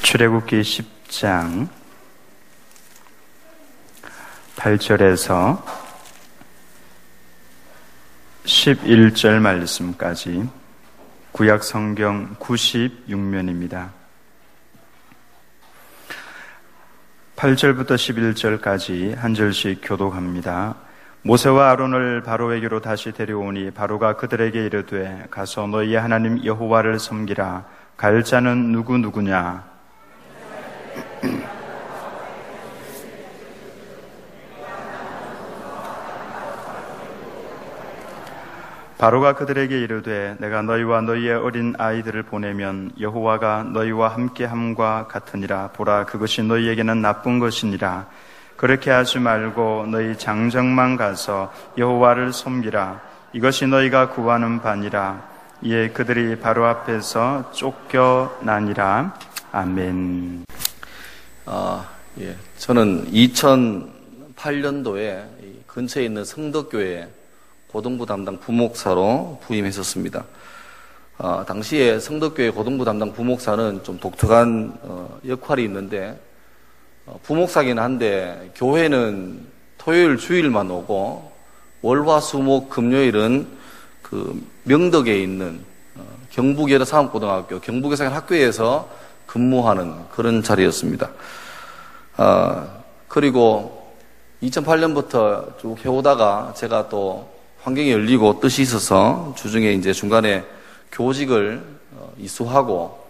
출애굽기 10장 8절에서 11절 말씀까지 구약 성경 96면입니다. 8절부터 11절까지 한 절씩 교독합니다. 모세와 아론을 바로에게로 다시 데려오니 바로가 그들에게 이르되 가서 너희의 하나님 여호와를 섬기라. 갈 자는 누구냐? 바로가 그들에게 이르되 내가 너희와 너희의 어린 아이들을 보내면 여호와가 너희와 함께함과 같으니라. 보라, 그것이 너희에게는 나쁜 것이니라. 그렇게 하지 말고 너희 장정만 가서 여호와를 섬기라. 이것이 너희가 구하는 바니라. 이에 그들이 바로 앞에서 쫓겨나니라. 아멘. 저는 2008년도에 근처에 있는 성덕교회 고등부 담당 부목사로 부임했었습니다. 당시에 성덕교회 고등부 담당 부목사는 좀 독특한 역할이 있는데, 부목사긴 한데 교회는 토요일 주일만 오고 월화수목 금요일은 그 명덕에 있는 경북여자사업고등학교 경북여사학교에서 근무하는 그런 자리였습니다. 그리고 2008년부터 쭉 해오다가 제가 또 환경이 열리고 뜻이 있어서 주중에 이제 중간에 교직을 이수하고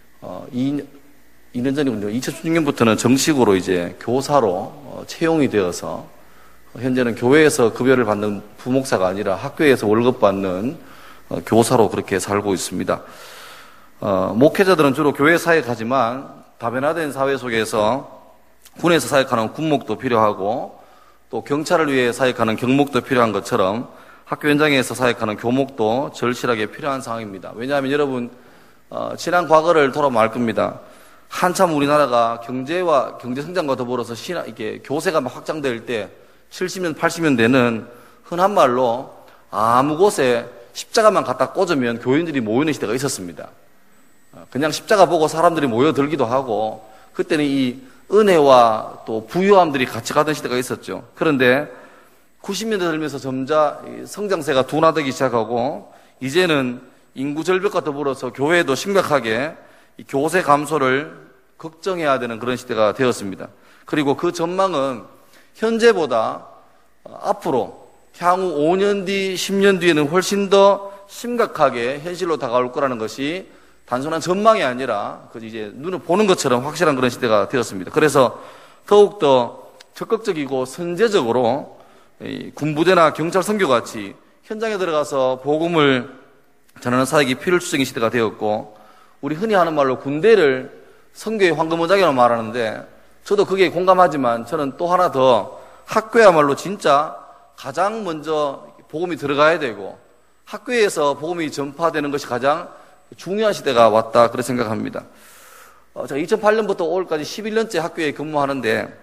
2년 전이군요. 2016년부터는 정식으로 이제 교사로 채용이 되어서 현재는 교회에서 급여를 받는 부목사가 아니라 학교에서 월급 받는 교사로 그렇게 살고 있습니다. 목회자들은 주로 교회 사역하지만 다변화된 사회 속에서 군에서 사역하는 군목도 필요하고 또 경찰을 위해 사역하는 경목도 필요한 것처럼 학교 현장에서 사역하는 교목도 절실하게 필요한 상황입니다. 왜냐하면 여러분, 지난 과거를 돌아볼 겁니다. 한참 우리나라가 경제와 경제 성장과 더불어서 이게 교세가 막 확장될 때 70년, 80년대는 흔한 말로 아무 곳에 십자가만 갖다 꽂으면 교인들이 모이는 시대가 있었습니다. 그냥 십자가 보고 사람들이 모여들기도 하고, 그때는 이 은혜와 또 부유함들이 같이 가던 시대가 있었죠. 그런데 90년대 들면서 점차 성장세가 둔화되기 시작하고, 이제는 인구 절벽과 더불어서 교회도 심각하게 교세 감소를 걱정해야 되는 그런 시대가 되었습니다. 그리고 그 전망은 현재보다 앞으로 향후 5년 뒤, 10년 뒤에는 훨씬 더 심각하게 현실로 다가올 거라는 것이 단순한 전망이 아니라 이제 눈을 보는 것처럼 확실한 그런 시대가 되었습니다. 그래서 더욱더 적극적이고 선제적으로 군부대나 경찰 선교같이 현장에 들어가서 복음을 전하는 사역이 필요추적인 시대가 되었고, 우리 흔히 하는 말로 군대를 선교의 황금무장이라고 말하는데, 저도 그게 공감하지만 저는 또 하나 더 학교야말로 진짜 가장 먼저 복음이 들어가야 되고 학교에서 복음이 전파되는 것이 가장 중요한 시대가 왔다, 그렇게 생각합니다. 제가 2008년부터 5월까지 11년째 학교에 근무하는데,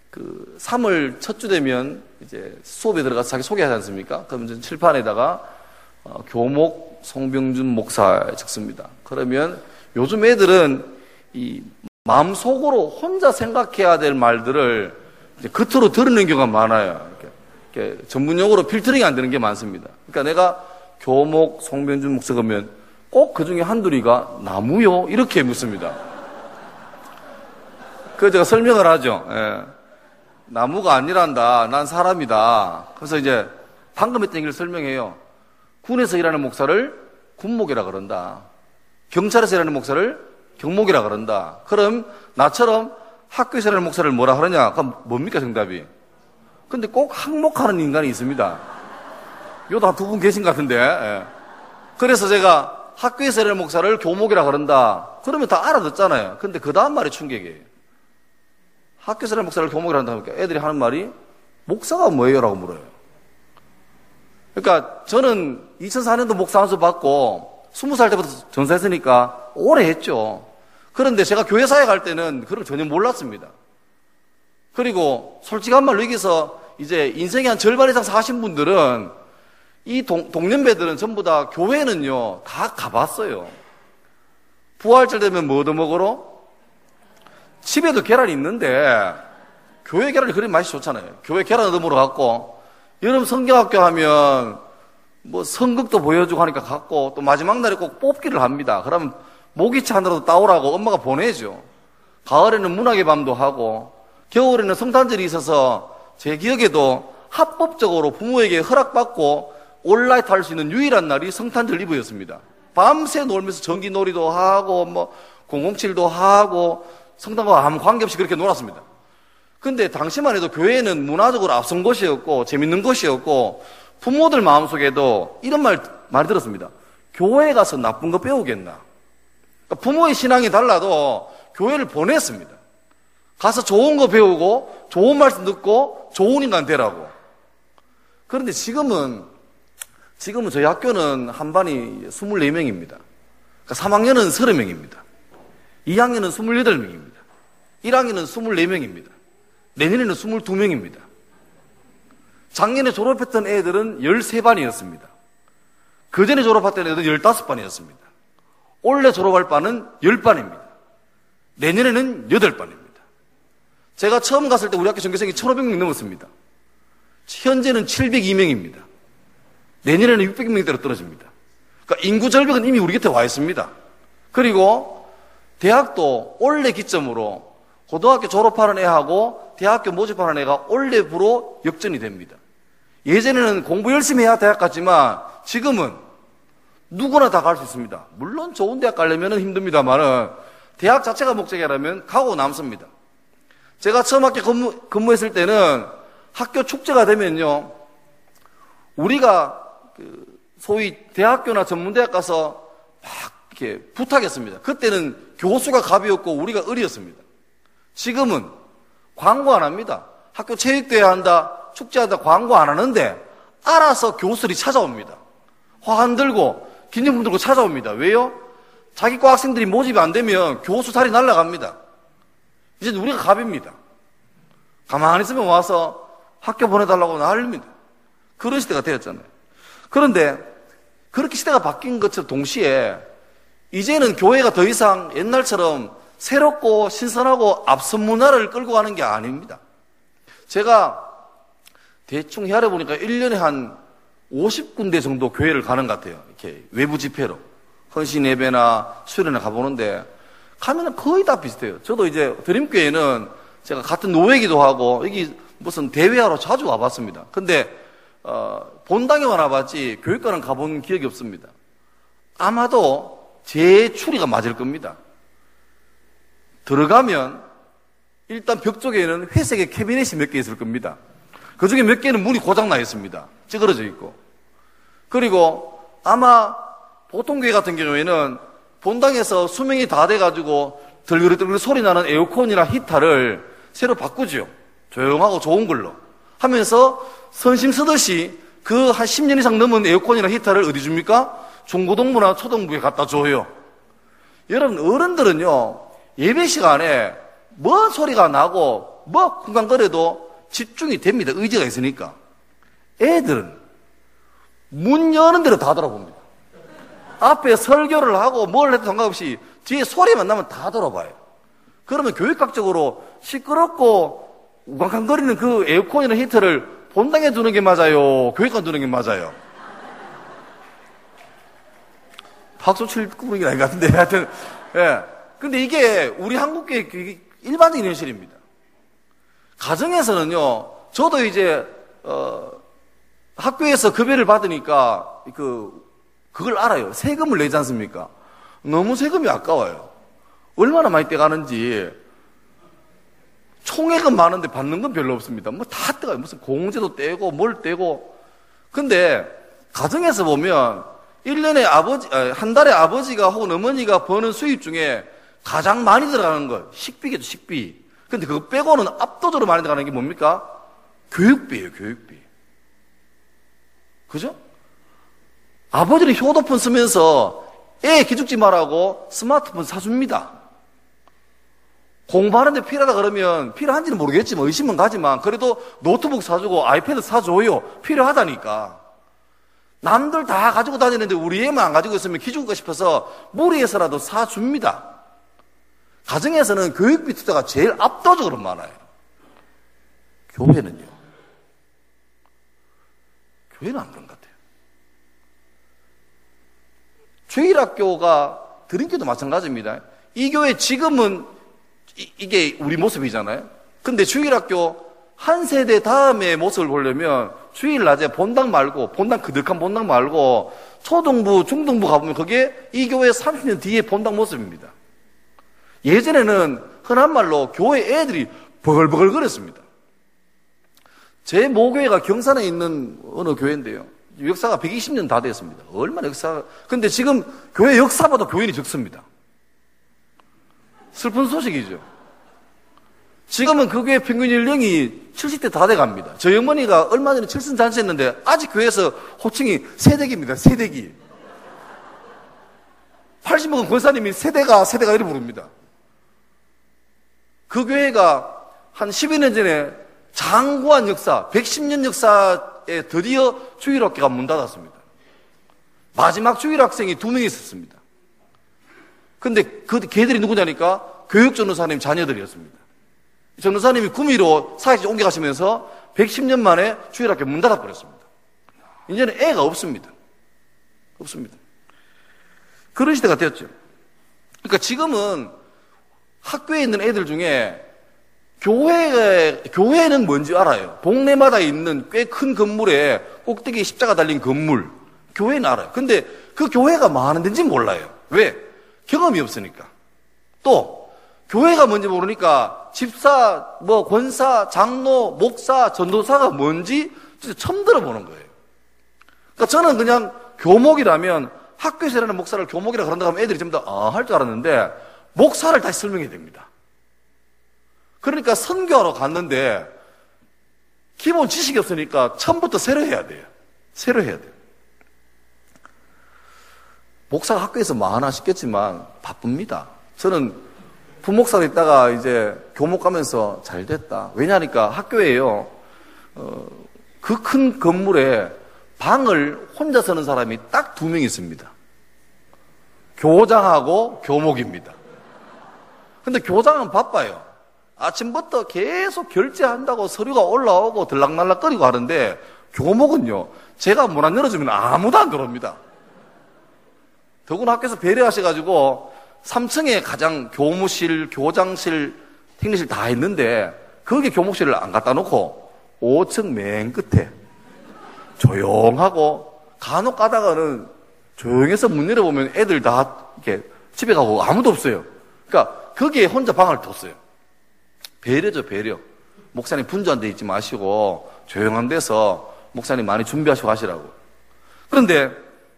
3월 첫 주 되면 이제 수업에 들어가서 자기 소개하지 않습니까? 그러면 칠판에다가 교목 송병준 목사 적습니다. 그러면 요즘 애들은 이 마음속으로 혼자 생각해야 될 말들을 이제 겉으로 드러내는 경우가 많아요. 이렇게 전문용어로 필터링이 안 되는 게 많습니다. 그러니까 내가 교목 송병준 목사 그러면 꼭 그 중에 한둘이가 나무요? 이렇게 묻습니다. 그래서 제가 설명을 하죠. 나무가 아니란다. 난 사람이다. 그래서 이제 방금 했던 얘기를 설명해요. 군에서 일하는 목사를 군목이라 그런다. 경찰에서 일하는 목사를 경목이라 그런다. 그럼 나처럼 학교에서 일하는 목사를 뭐라 그러냐? 그럼 뭡니까 정답이? 근데 꼭 항목하는 인간이 있습니다. 요도 한 2분 계신 것 같은데. 그래서 제가 학교에서 일하는 목사를 교목이라 그런다. 그러면 다 알아듣잖아요. 근데 그 다음 말이 충격이에요. 학교에서 일하는 목사를 교목이라 한다 보니까 애들이 하는 말이 목사가 뭐예요? 라고 물어요. 그러니까 저는 2004년도 목사 한 수 받고 20살 때부터 전사했으니까 오래 했죠. 그런데 제가 교회 사역할 때는 그걸 전혀 몰랐습니다. 그리고 솔직한 말로 여기서 이제 인생의 한 절반 이상 사신 분들은 이 동년배들은 전부 다 교회는요 다 가봤어요. 부활절 되면 뭐 얻어먹으러? 집에도 계란이 있는데 교회 계란이 그리 맛이 좋잖아요. 교회 계란 얻어먹으러 갔고, 여름 성경학교 하면 뭐 성극도 보여주고 하니까 갔고, 또 마지막 날에 꼭 뽑기를 합니다. 그러면 모기채 하나라도 따오라고 엄마가 보내죠. 가을에는 문학의 밤도 하고, 겨울에는 성탄절이 있어서 제 기억에도 합법적으로 부모에게 허락받고 온라이트 할 수 있는 유일한 날이 성탄절 이브였습니다. 밤새 놀면서 전기놀이도 하고, 뭐 007도 하고, 성탄과 아무 관계없이 그렇게 놀았습니다. 근데 당시만 해도 교회는 문화적으로 앞선 곳이었고 재밌는 곳이었고 부모들 마음속에도 이런 많이 들었습니다. 교회 가서 나쁜 거 배우겠나? 그러니까 부모의 신앙이 달라도 교회를 보냈습니다. 가서 좋은 거 배우고 좋은 말씀 듣고 좋은 인간 되라고. 그런데 지금은 저희 학교는 한 반이 24명입니다. 그러니까 3학년은 30명입니다. 2학년은 28명입니다. 1학년은 24명입니다. 내년에는 22명입니다. 작년에 졸업했던 애들은 13반이었습니다. 그 전에 졸업했던 애들은 15반이었습니다. 올해 졸업할 반은 10반입니다. 내년에는 8반입니다. 제가 처음 갔을 때 우리 학교 전교생이 1,500명 넘었습니다. 현재는 702명입니다. 내년에는 600명대로 떨어집니다. 그러니까 인구 절벽은 이미 우리 곁에 와 있습니다. 그리고 대학도 올해 기점으로 고등학교 졸업하는 애하고 대학교 모집하는 애가 올해부로 역전이 됩니다. 예전에는 공부 열심히 해야 대학 갔지만 지금은 누구나 다 갈 수 있습니다. 물론 좋은 대학 가려면 힘듭니다만 대학 자체가 목적이라면 가고 남습니다. 제가 처음 학교 근무했을 때는 학교 축제가 되면요, 우리가 소위 대학교나 전문대학 가서 막 이렇게 부탁했습니다. 그때는 교수가 갑이었고 우리가 을이었습니다. 지금은 광고 안 합니다. 학교 체육대회 한다, 축제한다, 광고 안 하는데 알아서 교수들이 찾아옵니다. 화환 들고 기념품 들고 찾아옵니다. 왜요? 자기 과 학생들이 모집이 안 되면 교수 자리 날아갑니다. 이제 우리가 갑입니다. 가만히 있으면 와서 학교 보내달라고 난립니다. 그런 시대가 되었잖아요. 그런데 그렇게 시대가 바뀐 것처럼 동시에 이제는 교회가 더 이상 옛날처럼 새롭고 신선하고 앞선 문화를 끌고 가는 게 아닙니다. 제가 대충 헤아려 보니까 1년에 한 50군데 정도 교회를 가는 것 같아요. 이렇게 외부 집회로. 헌신 예배나 수련회 가보는데 가면은 거의 다 비슷해요. 저도 이제 드림교회는 제가 같은 노회기도 하고 여기 무슨 대회하러 자주 와봤습니다. 근데 본당에만 와봤지 교육관은 가본 기억이 없습니다. 아마도 제 추리가 맞을 겁니다. 들어가면 일단 벽 쪽에는 회색의 캐비넷이 몇 개 있을 겁니다. 그 중에 몇 개는 문이 고장나 있습니다. 찌그러져 있고. 그리고 아마 보통 교회 같은 경우에는 본당에서 수명이 다 돼가지고 덜그럭덜그럭 소리 나는 에어컨이나 히터를 새로 바꾸죠. 조용하고 좋은 걸로 하면서 선심 쓰듯이 그 한 10년 이상 넘은 에어컨이나 히터를 어디 줍니까? 중고등부나 초등부에 갖다 줘요. 여러분 어른들은요 예배 시간에 뭐 소리가 나고 뭐 쿵쾅거려도 집중이 됩니다. 의지가 있으니까. 애들은 문 여는 대로 다 돌아봅니다. 앞에 설교를 하고 뭘 해도 상관없이 뒤에 소리만 나면 다 돌아봐요. 그러면 교육학적으로 시끄럽고 우강강거리는 그 에어컨이나 히터를 본당에 두는 게 맞아요? 교육관 두는 게 맞아요? 박수 칠 꾸는 게 아닌 것 같은데 하여튼 예. 근데 이게 우리 한국교회 일반적인 현실입니다. 가정에서는요, 저도 이제 학교에서 급여를 받으니까 그걸 알아요. 세금을 내지 않습니까? 너무 세금이 아까워요. 얼마나 많이 떼가는지. 총액은 많은데 받는 건 별로 없습니다. 뭐 다 떼가요. 무슨 공제도 떼고 뭘 떼고. 근데 가정에서 보면 1년에 한 달에 아버지가 혹은 어머니가 버는 수입 중에 가장 많이 들어가는 거 식비겠죠, 식비. 근데 그거 빼고는 압도적으로 많이 들어가는 게 뭡니까? 교육비예요, 교육비. 그죠? 아버지는 효도폰 쓰면서 애 기죽지 말라고 스마트폰 사줍니다. 공부하는데 필요하다 그러면 필요한지는 모르겠지만 의심은 가지만 그래도 노트북 사주고 아이패드 사줘요. 필요하다니까. 남들 다 가지고 다니는데 우리 애만 안 가지고 있으면 기죽을까 싶어서 무리해서라도 사줍니다. 가정에서는 교육비 투자가 제일 압도적으로 많아요. 교회는요? 교회는 안 그런 것 같아요. 주일학교가 드림교도 마찬가지입니다. 이 교회 지금은 이게 우리 모습이잖아요. 근데 주일학교 한 세대 다음의 모습을 보려면 주일 낮에 본당 말고, 본당 그득한 본당 말고 초등부, 중등부 가보면 그게 이 교회 30년 뒤에 본당 모습입니다. 예전에는 흔한 말로 교회 애들이 버글버글 거렸습니다. 제 모교회가 경산에 있는 어느 교회인데요. 역사가 120년 다 됐습니다. 얼마나 역사가. 근데 지금 교회 역사보다 교인이 적습니다. 슬픈 소식이죠. 지금은 그 교회 평균 연령이 70대 다 돼갑니다. 저희 어머니가 얼마 전에 칠순잔치했는데 아직 교회에서 호칭이 세대기입니다. 세대기. 80먹은 권사님이 세대가 이렇게 부릅니다. 그 교회가 한 12년 전에 장구한 역사, 110년 역사에 드디어 주일학교가 문 닫았습니다. 마지막 주일학생이 2명 있었습니다. 근데 걔들이 누구냐니까 교육 전도사님 자녀들이었습니다. 전도사님이 구미로 사역지 옮겨가시면서 110년 만에 주일학교 문 닫아버렸습니다. 이제는 애가 없습니다. 없습니다. 그런 시대가 되었죠. 그러니까 지금은 학교에 있는 애들 중에 교회는 뭔지 알아요. 동네마다 있는 꽤 큰 건물에 꼭대기에 십자가 달린 건물. 교회는 알아요. 근데 그 교회가 뭐 하는 데인지 몰라요. 왜? 경험이 없으니까. 또 교회가 뭔지 모르니까 집사, 권사, 장로, 목사, 전도사가 뭔지 진짜 처음 들어보는 거예요. 그러니까 저는 그냥 교목이라면 학교에서 일하는 목사를 교목이라 그런다 하면 애들이 전부 다 할 줄 알았는데 목사를 다시 설명해야 됩니다. 그러니까 선교하러 갔는데 기본 지식이 없으니까 처음부터 새로 해야 돼요. 새로 해야 돼요. 목사가 학교에서 뭐 하나 싶겠지만 바쁩니다. 저는 부목사로 있다가 이제 교목 가면서 잘 됐다. 왜냐하니까 학교에요. 그 큰 건물에 방을 혼자 서는 사람이 딱 2명 있습니다. 교장하고 교목입니다. 근데 교장은 바빠요. 아침부터 계속 결제한다고 서류가 올라오고 들락날락거리고 하는데 교목은요. 제가 문 안 열어주면 아무도 안 들어옵니다. 더구나 학교에서 배려하셔가지고 3층에 가장 교무실, 교장실, 행리실 다 있는데 거기 교목실을 안 갖다 놓고 5층 맨 끝에 조용하고 간혹 가다가는 조용해서 문 열어보면 애들 다 이렇게 집에 가고 아무도 없어요. 그러니까 거기에 혼자 방을 뒀어요. 배려죠, 배려. 목사님 분주한 데 있지 마시고 조용한 데서 목사님 많이 준비하시고 하시라고. 그런데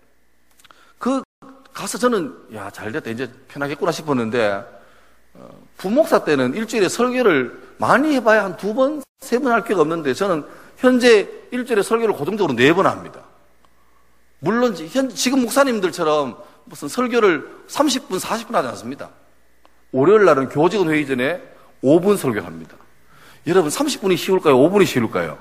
가서 저는 잘됐다 이제 편하겠구나 싶었는데 부목사 때는 일주일에 설교를 많이 해봐야 한 2번, 3번 할 기회가 없는데 저는 현재 일주일에 설교를 고정적으로 4번 합니다. 물론 지금 목사님들처럼 무슨 설교를 30분, 40분 하지 않습니다. 월요일 날은 교직원 회의 전에 5분 설교합니다. 여러분 30분이 쉬울까요? 5분이 쉬울까요?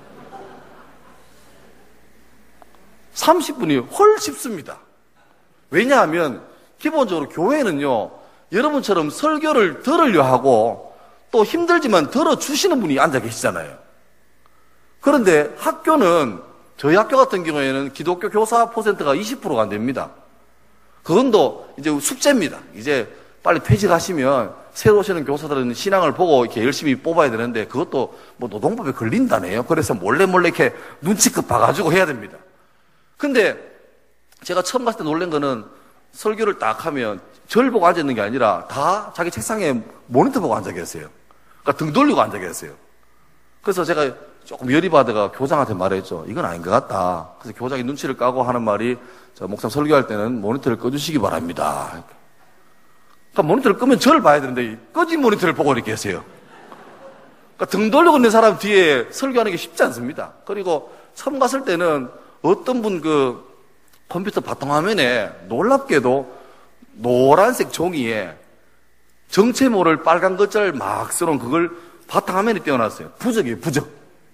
30분이 훨 쉽습니다. 왜냐하면 기본적으로 교회는요, 여러분처럼 설교를 들으려 하고 또 힘들지만 들어주시는 분이 앉아 계시잖아요. 그런데 학교는 저희 학교 같은 경우에는 기독교 교사 퍼센트가 20%가 안 됩니다. 그건도 이제 숙제입니다. 이제 빨리 퇴직하시면 새로 오시는 교사들은 신앙을 보고 이렇게 열심히 뽑아야 되는데 그것도 뭐 노동법에 걸린다네요. 그래서 몰래 이렇게 눈치껏 봐가지고 해야 됩니다. 근데 제가 처음 갔을 때 놀란 거는 설교를 딱 하면 절 보고 앉아있는 게 아니라 다 자기 책상에 모니터 보고 앉아 계세요. 그러니까 등 돌리고 앉아 계세요. 그래서 제가 조금 열이 받아가 교장한테 말했죠. 이건 아닌 것 같다. 그래서 교장이 눈치를 까고 하는 말이 목사님 설교할 때는 모니터를 꺼주시기 바랍니다. 그러니까 모니터를 끄면 저를 봐야 되는데 꺼진 모니터를 보고 이렇게 계세요. 그러니까 등 돌리고 있는 사람 뒤에 설교하는 게 쉽지 않습니다. 그리고 처음 갔을 때는 어떤 분 컴퓨터 바탕화면에 놀랍게도 노란색 종이에 정체모를 빨간 글자를 막 써놓은 그걸 바탕화면에 띄워놨어요. 부적이에요, 부적.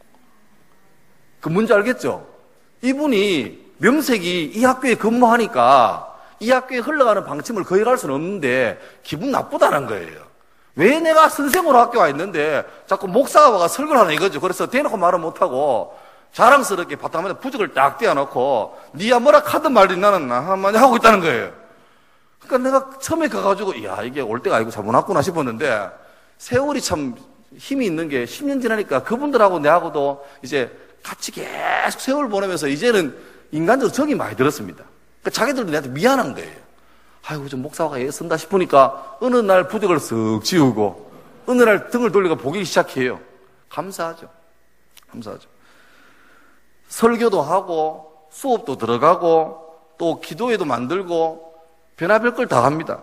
그 뭔지 알겠죠? 이분이 명색이 이 학교에 근무하니까 이 학교에 흘러가는 방침을 거역할 수는 없는데 기분 나쁘다는 거예요. 왜 내가 선생으로 학교 와 있는데 자꾸 목사가 와가 설교를 하나 이거죠. 그래서 대놓고 말을 못하고 자랑스럽게 바탕에 부적을 딱 떼어놓고 니야 뭐라 하든 말든 나는 한마디 하고 있다는 거예요. 그러니까 내가 처음에 가가지고 이야 이게 올 때가 아니고 잘못 왔구나 싶었는데 세월이 참 힘이 있는 게 10년 지나니까 그분들하고 내하고도 이제 같이 계속 세월 보내면서 이제는 인간적으로 정이 많이 들었습니다. 그러니까 자기들도 내한테 미안한 거예요. 아이고 좀 목사가 애쓴다 싶으니까 어느 날 부적을 쓱 지우고 어느 날 등을 돌리고 보기 시작해요. 감사하죠. 감사하죠. 설교도 하고 수업도 들어가고 또 기도회도 만들고 변화별 걸 다 합니다.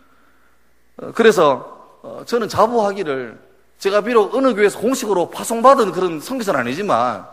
그래서 저는 자부하기를 제가 비록 어느 교회에서 공식으로 파송받은 그런 선교사는 아니지만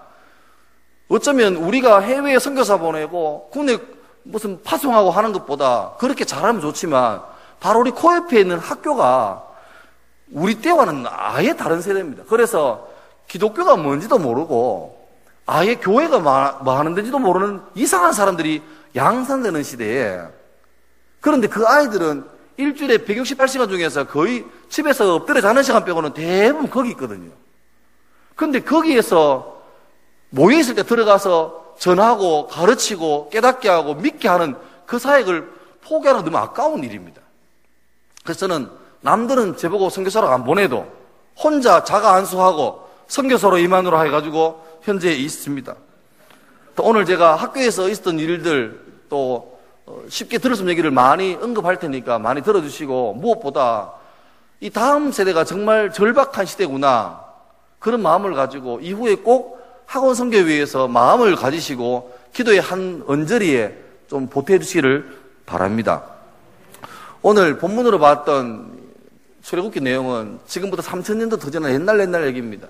어쩌면 우리가 해외에 선교사 보내고 국내 무슨 파송하고 하는 것보다 그렇게 잘하면 좋지만 바로 우리 코옆에 있는 학교가 우리 때와는 아예 다른 세대입니다. 그래서 기독교가 뭔지도 모르고 아예 교회가 뭐 하는 데인지도 모르는 이상한 사람들이 양산되는 시대에 그런데 그 아이들은 일주일에 168시간 중에서 거의 집에서 엎드려 자는 시간 빼고는 대부분 거기 있거든요. 그런데 거기에서 모여있을 때 들어가서 전하고 가르치고 깨닫게 하고 믿게 하는 그 사역을 포기하는 건 너무 아까운 일입니다. 그래서 저는 남들은 제보고 선교사로 안 보내도 혼자 자가 안수하고 선교사로 임한으로 해가지고 현재 있습니다. 또 오늘 제가 학교에서 있었던 일들 또 쉽게 들을 수 있는 얘기를 많이 언급할 테니까 많이 들어주시고 무엇보다 이 다음 세대가 정말 절박한 시대구나 그런 마음을 가지고 이후에 꼭 학원 선교회에서 마음을 가지시고 기도의 한 언저리에 좀 보태해 주시기를 바랍니다. 오늘 본문으로 봤던 출애굽기 내용은 지금부터 3000년도 더 지난 옛날 얘기입니다.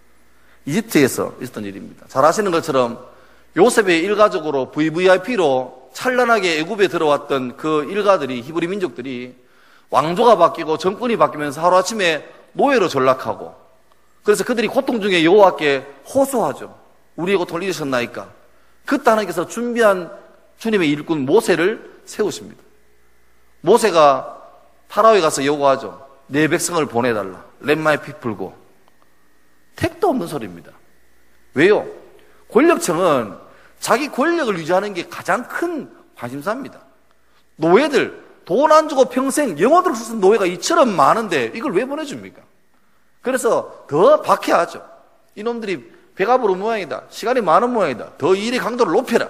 이집트에서 있었던 일입니다. 잘 아시는 것처럼 요셉의 일가족으로 VVIP로 찬란하게 애굽에 들어왔던 그 일가들이 히브리 민족들이 왕조가 바뀌고 정권이 바뀌면서 하루아침에 노예로 전락하고 그래서 그들이 고통 중에 여호와께 호소하죠. 우리의 고통을 잊으셨나이까. 그때 하나님께서 준비한 주님의 일꾼 모세를 세우십니다. 모세가 파라오에 가서 요구하죠. 내 백성을 보내달라. Let my people go. 택도 없는 소리입니다. 왜요? 권력층은 자기 권력을 유지하는 게 가장 큰 관심사입니다. 노예들, 돈 안 주고 평생 영어들을 쓰는 노예가 이처럼 많은데 이걸 왜 보내줍니까? 그래서 더 박해하죠. 이놈들이 배가 부른 모양이다. 시간이 많은 모양이다. 더 일의 강도를 높여라.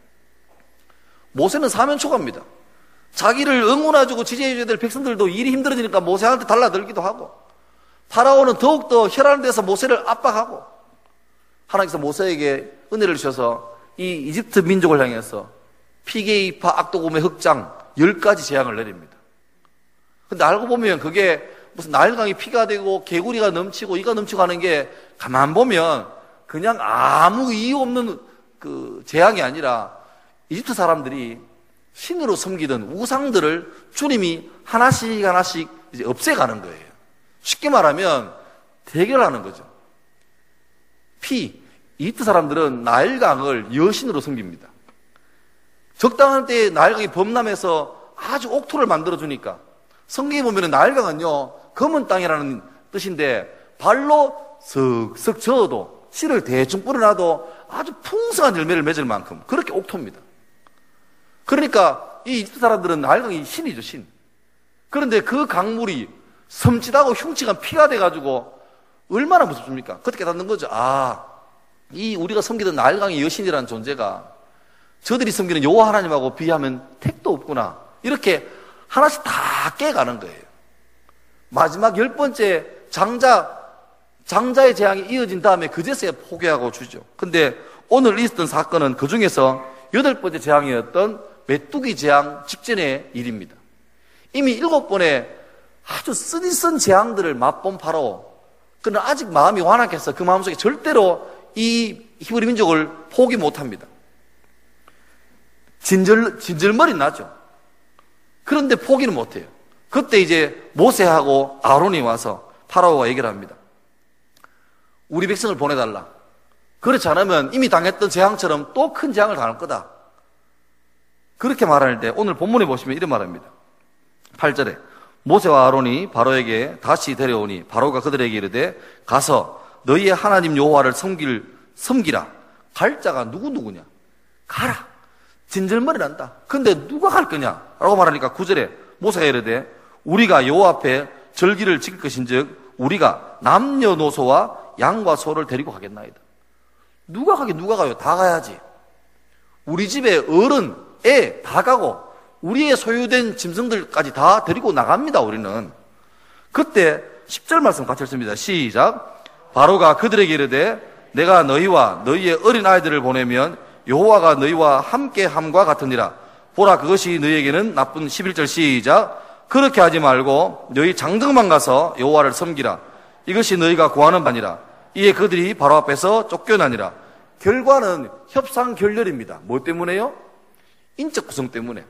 모세는 사면초가입니다. 자기를 응원해주고 지지해줘야 될 백성들도 일이 힘들어지니까 모세한테 달라들기도 하고 파라오는 더욱더 혈안에 대해서 모세를 압박하고 하나님께서 모세에게 은혜를 주셔서 이 이집트 민족을 향해서 피게이파 악도곰의 흑장 10가지 재앙을 내립니다. 근데 알고 보면 그게 무슨 나일강이 피가 되고 개구리가 넘치고 이가 넘치고 하는 게 가만 보면 그냥 아무 이유 없는 그 재앙이 아니라 이집트 사람들이 신으로 섬기던 우상들을 주님이 하나씩 하나씩 이제 없애가는 거예요. 쉽게 말하면 대결하는 거죠. 이집트 사람들은 나일강을 여신으로 섬깁니다. 적당한 때에 나일강이 범람해서 아주 옥토를 만들어주니까 성경에 보면 나일강은요 검은 땅이라는 뜻인데 발로 슥슥 저어도 씨를 대충 뿌려놔도 아주 풍성한 열매를 맺을 만큼 그렇게 옥토입니다. 그러니까 이 이집트 사람들은 나일강이 신이죠, 신. 그런데 그 강물이 섬찟하고 흉측한 피가 돼가지고 얼마나 무섭습니까? 그때 깨닫는 거죠. 이 우리가 섬기던 나일강의 여신이라는 존재가 저들이 섬기는 여호와 하나님하고 비하면 택도 없구나. 이렇게 하나씩 다 깨가는 거예요. 마지막 10번째 장자의 재앙이 이어진 다음에 그제서야 포기하고 주죠. 근데 오늘 있었던 사건은 그 중에서 8번째 재앙이었던 메뚜기 재앙 직전의 일입니다. 이미 7번의 아주 쓰디쓴 재앙들을 맛본 파라오. 그러나 아직 마음이 완악해서 그 마음속에 절대로 이 히브리 민족을 포기 못합니다. 진절머리 나죠. 그런데 포기는 못해요. 그때 이제 모세하고 아론이 와서 파라오가 얘기를 합니다. 우리 백성을 보내달라. 그렇지 않으면 이미 당했던 재앙처럼 또 큰 재앙을 당할 거다. 그렇게 말할 때 오늘 본문에 보시면 이런 말합니다. 8절에 모세와 아론이 바로에게 다시 데려오니 바로가 그들에게 이르되 가서 너희의 하나님 여호와를 섬기라. 갈 자가 누구냐? 가라. 진절머리 난다. 근데 누가 갈 거냐? 라고 말하니까 9절에 모세가 이르되 우리가 여호와 앞에 절기를 지킬 것인즉 우리가 남녀노소와 양과 소를 데리고 가겠나이다. 누가 가요? 다 가야지. 우리 집에 어른, 애 다 가고 우리의 소유된 짐승들까지 다 데리고 나갑니다. 우리는. 그때 10절 말씀 같이 읽습니다. 시작. 바로가 그들에게 이르되 내가 너희와 너희의 어린 아이들을 보내면 여호와가 너희와 함께함과 같으니라. 보라 그것이 너희에게는 나쁜 11절 시작. 그렇게 하지 말고 너희 장정만 가서 여호와를 섬기라. 이것이 너희가 구하는 바니라. 이에 그들이 바로 앞에서 쫓겨나니라. 결과는 협상결렬입니다. 뭐 때문에요? 인적 구성 때문에.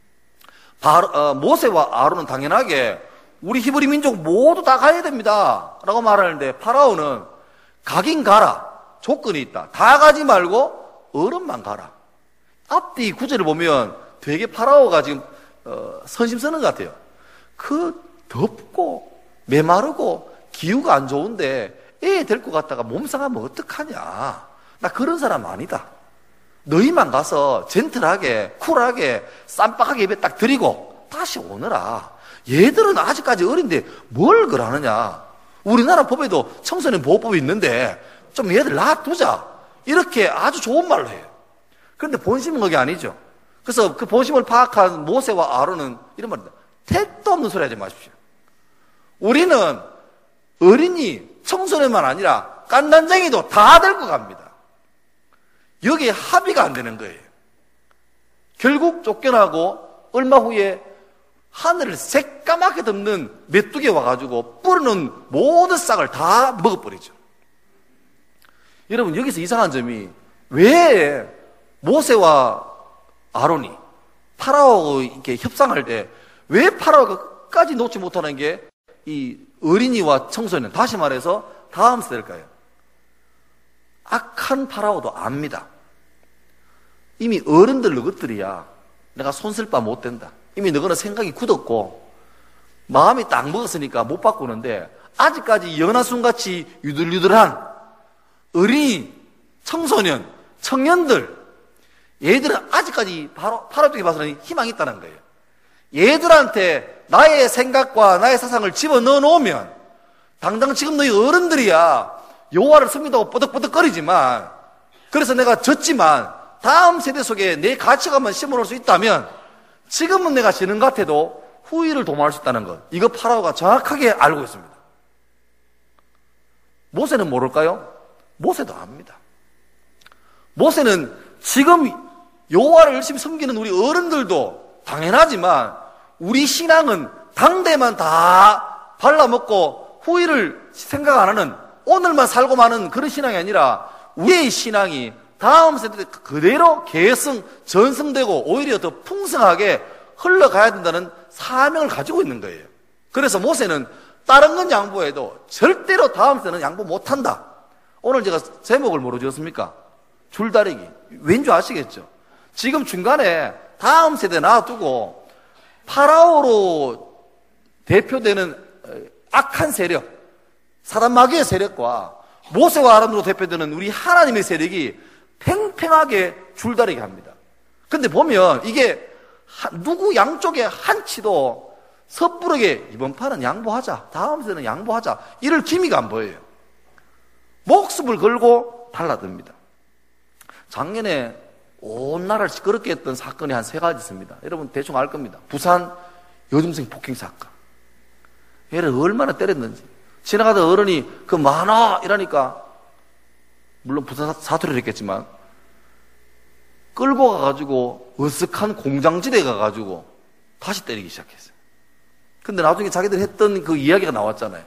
모세와 아론은 당연하게 우리 히브리 민족 모두 다 가야 됩니다 라고 말하는데 파라오는 가긴 가라. 조건이 있다. 다 가지 말고 어른만 가라. 앞뒤 구절을 보면 되게 파라오가 지금 선심 쓰는 것 같아요. 그 덥고 메마르고 기후가 안 좋은데 애 데리고 갔다가 몸 상하면 어떡하냐. 나 그런 사람 아니다. 너희만 가서 젠틀하게 쿨하게 쌈박하게 입에 딱 드리고 다시 오너라. 얘들은 아직까지 어린데 뭘 그러느냐. 우리나라 법에도 청소년 보호법이 있는데 좀 얘들 놔두자. 이렇게 아주 좋은 말로 해요. 그런데 본심은 그게 아니죠. 그래서 그 본심을 파악한 모세와 아론은 이런 말입니다. 택도 없는 소리 하지 마십시오. 우리는 어린이, 청소년만 아니라 깐난쟁이도 다 데리고 갑니다. 여기에 합의가 안 되는 거예요. 결국 쫓겨나고 얼마 후에 하늘을 새까맣게 덮는 메뚜기 와가지고 뿌리는 모든 싹을 다 먹어버리죠. 여러분 여기서 이상한 점이 왜 모세와 아론이 파라오가 이렇게 협상할 때 왜 파라오가 끝까지 놓지 못하는 게 이 어린이와 청소년, 다시 말해서 다음 세대일까요? 악한 파라오도 압니다. 이미 어른들 너것들이야. 내가 손쓸 바 못 된다. 이미 너거는 생각이 굳었고 마음이 딱 먹었으니까 못 바꾸는데 아직까지 연하순같이 유들유들한 어린이, 청소년, 청년들 얘들은 아직까지 파라오 쪽에 봐서는 희망이 있다는 거예요. 얘들한테 나의 생각과 나의 사상을 집어넣어 놓으면 당장 지금 너희 어른들이야 여호와를 섬긴다고 뻐덕뻐덕거리지만 그래서 내가 졌지만 다음 세대 속에 내 가치관만 심어놓을 수 있다면 지금은 내가 지는 것 같아도 후위를 도모할 수 있다는 것. 이거 파라오가 정확하게 알고 있습니다. 모세는 모를까요? 모세도 압니다. 모세는 지금 여호와를 열심히 섬기는 우리 어른들도 당연하지만 우리 신앙은 당대만 다 발라먹고 후위를 생각 안 하는 오늘만 살고 마는 그런 신앙이 아니라 우리의 신앙이 다음 세대 그대로 계승, 전승되고 오히려 더 풍성하게 흘러가야 된다는 사명을 가지고 있는 거예요. 그래서 모세는 다른 건 양보해도 절대로 다음 세대는 양보 못한다. 오늘 제가 제목을 뭐로 지었습니까? 줄다리기. 왠 줄 아시겠죠? 지금 중간에 다음 세대 놔두고 파라오로 대표되는 악한 세력, 사단 마귀의 세력과 모세와 아론으로 대표되는 우리 하나님의 세력이 팽팽하게 줄다리게 합니다. 근데 보면 이게 누구 양쪽에 한치도 섣부르게 이번 판은 양보하자, 다음 세는 양보하자 이럴 기미가 안 보여요. 목숨을 걸고 달라듭니다. 작년에 온 나라를 시끄럽게 했던 사건이 한 3가지 있습니다. 여러분 대충 알 겁니다. 부산 여중생 폭행 사건. 얘를 얼마나 때렸는지. 지나가던 어른이 그 많아 이러니까 물론 부산 사투리를 했겠지만 끌고 가가지고 어색한 공장지대에 가가지고 다시 때리기 시작했어요. 근데 나중에 자기들이 했던 그 이야기가 나왔잖아요.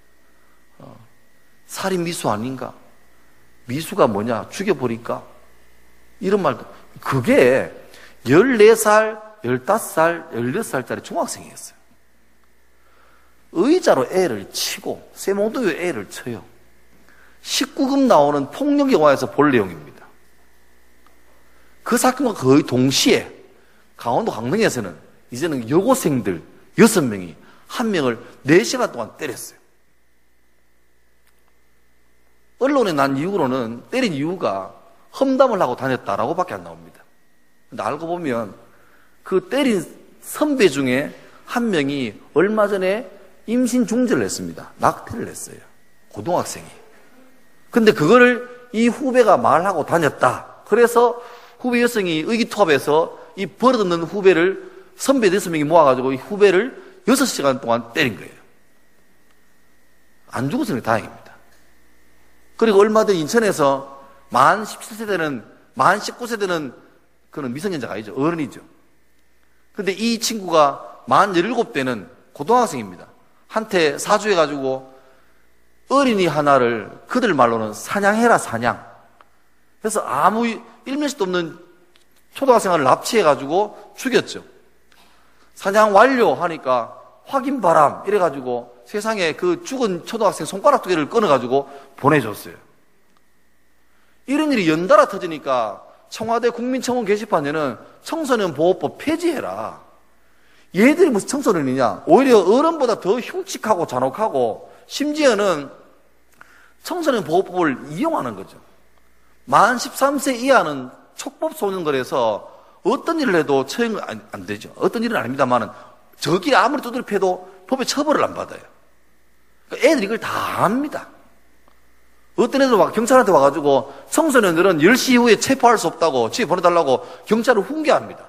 살인 미수 아닌가? 미수가 뭐냐? 죽여버릴까? 이런 말도. 그게 14살, 15살, 16살짜리 중학생이었어요. 의자로 애를 치고 쇠몽둥이로 애를 쳐요. 19금 나오는 폭력 영화에서 볼 내용입니다. 그 사건과 거의 동시에 강원도 강릉에서는 이제는 여고생들 6명이 한 명을 4시간 동안 때렸어요. 언론에 난 이후로는 때린 이유가 험담을 하고 다녔다라고 밖에 안 나옵니다. 근데 알고 보면 그 때린 선배 중에 한 명이 얼마 전에 임신 중지를 했습니다. 낙태를 했어요. 고등학생이. 근데 그거를 이 후배가 말하고 다녔다. 그래서 후배 여성이 의기투합해서 이 버릇없는 후배를 선배 6명이 모아가지고 이 후배를 6시간 동안 때린 거예요. 안 죽었으니 다행입니다. 그리고 얼마 전 인천에서 만 17세대는, 만 19세대는 그는 미성년자가 아니죠. 어른이죠. 근데 이 친구가 만 17대는 고등학생입니다. 한테 사주해가지고 어린이 하나를 그들 말로는 사냥해라, 사냥. 그래서 아무 일면식도 없는 초등학생을 납치해가지고 죽였죠. 사냥 완료하니까 확인 바람 이래가지고 세상에 그 죽은 초등학생 손가락 2개를 끊어가지고 보내줬어요. 이런 일이 연달아 터지니까 청와대 국민청원 게시판에는 청소년 보호법 폐지해라. 얘들이 무슨 청소년이냐? 오히려 어른보다 더 흉측하고 잔혹하고 심지어는 청소년 보호법을 이용하는 거죠. 만 13세 이하는 촉법 소년거래에서 어떤 일을 해도 처형 안 되죠. 어떤 일은 아닙니다만은 저끼리 아무리 두드려 패도 법에 처벌을 안 받아요. 그러니까 애들이 이걸 다 압니다. 어떤 애들 경찰한테 와가지고 청소년들은 10시 이후에 체포할 수 없다고 집에 보내달라고 경찰을 훈계합니다.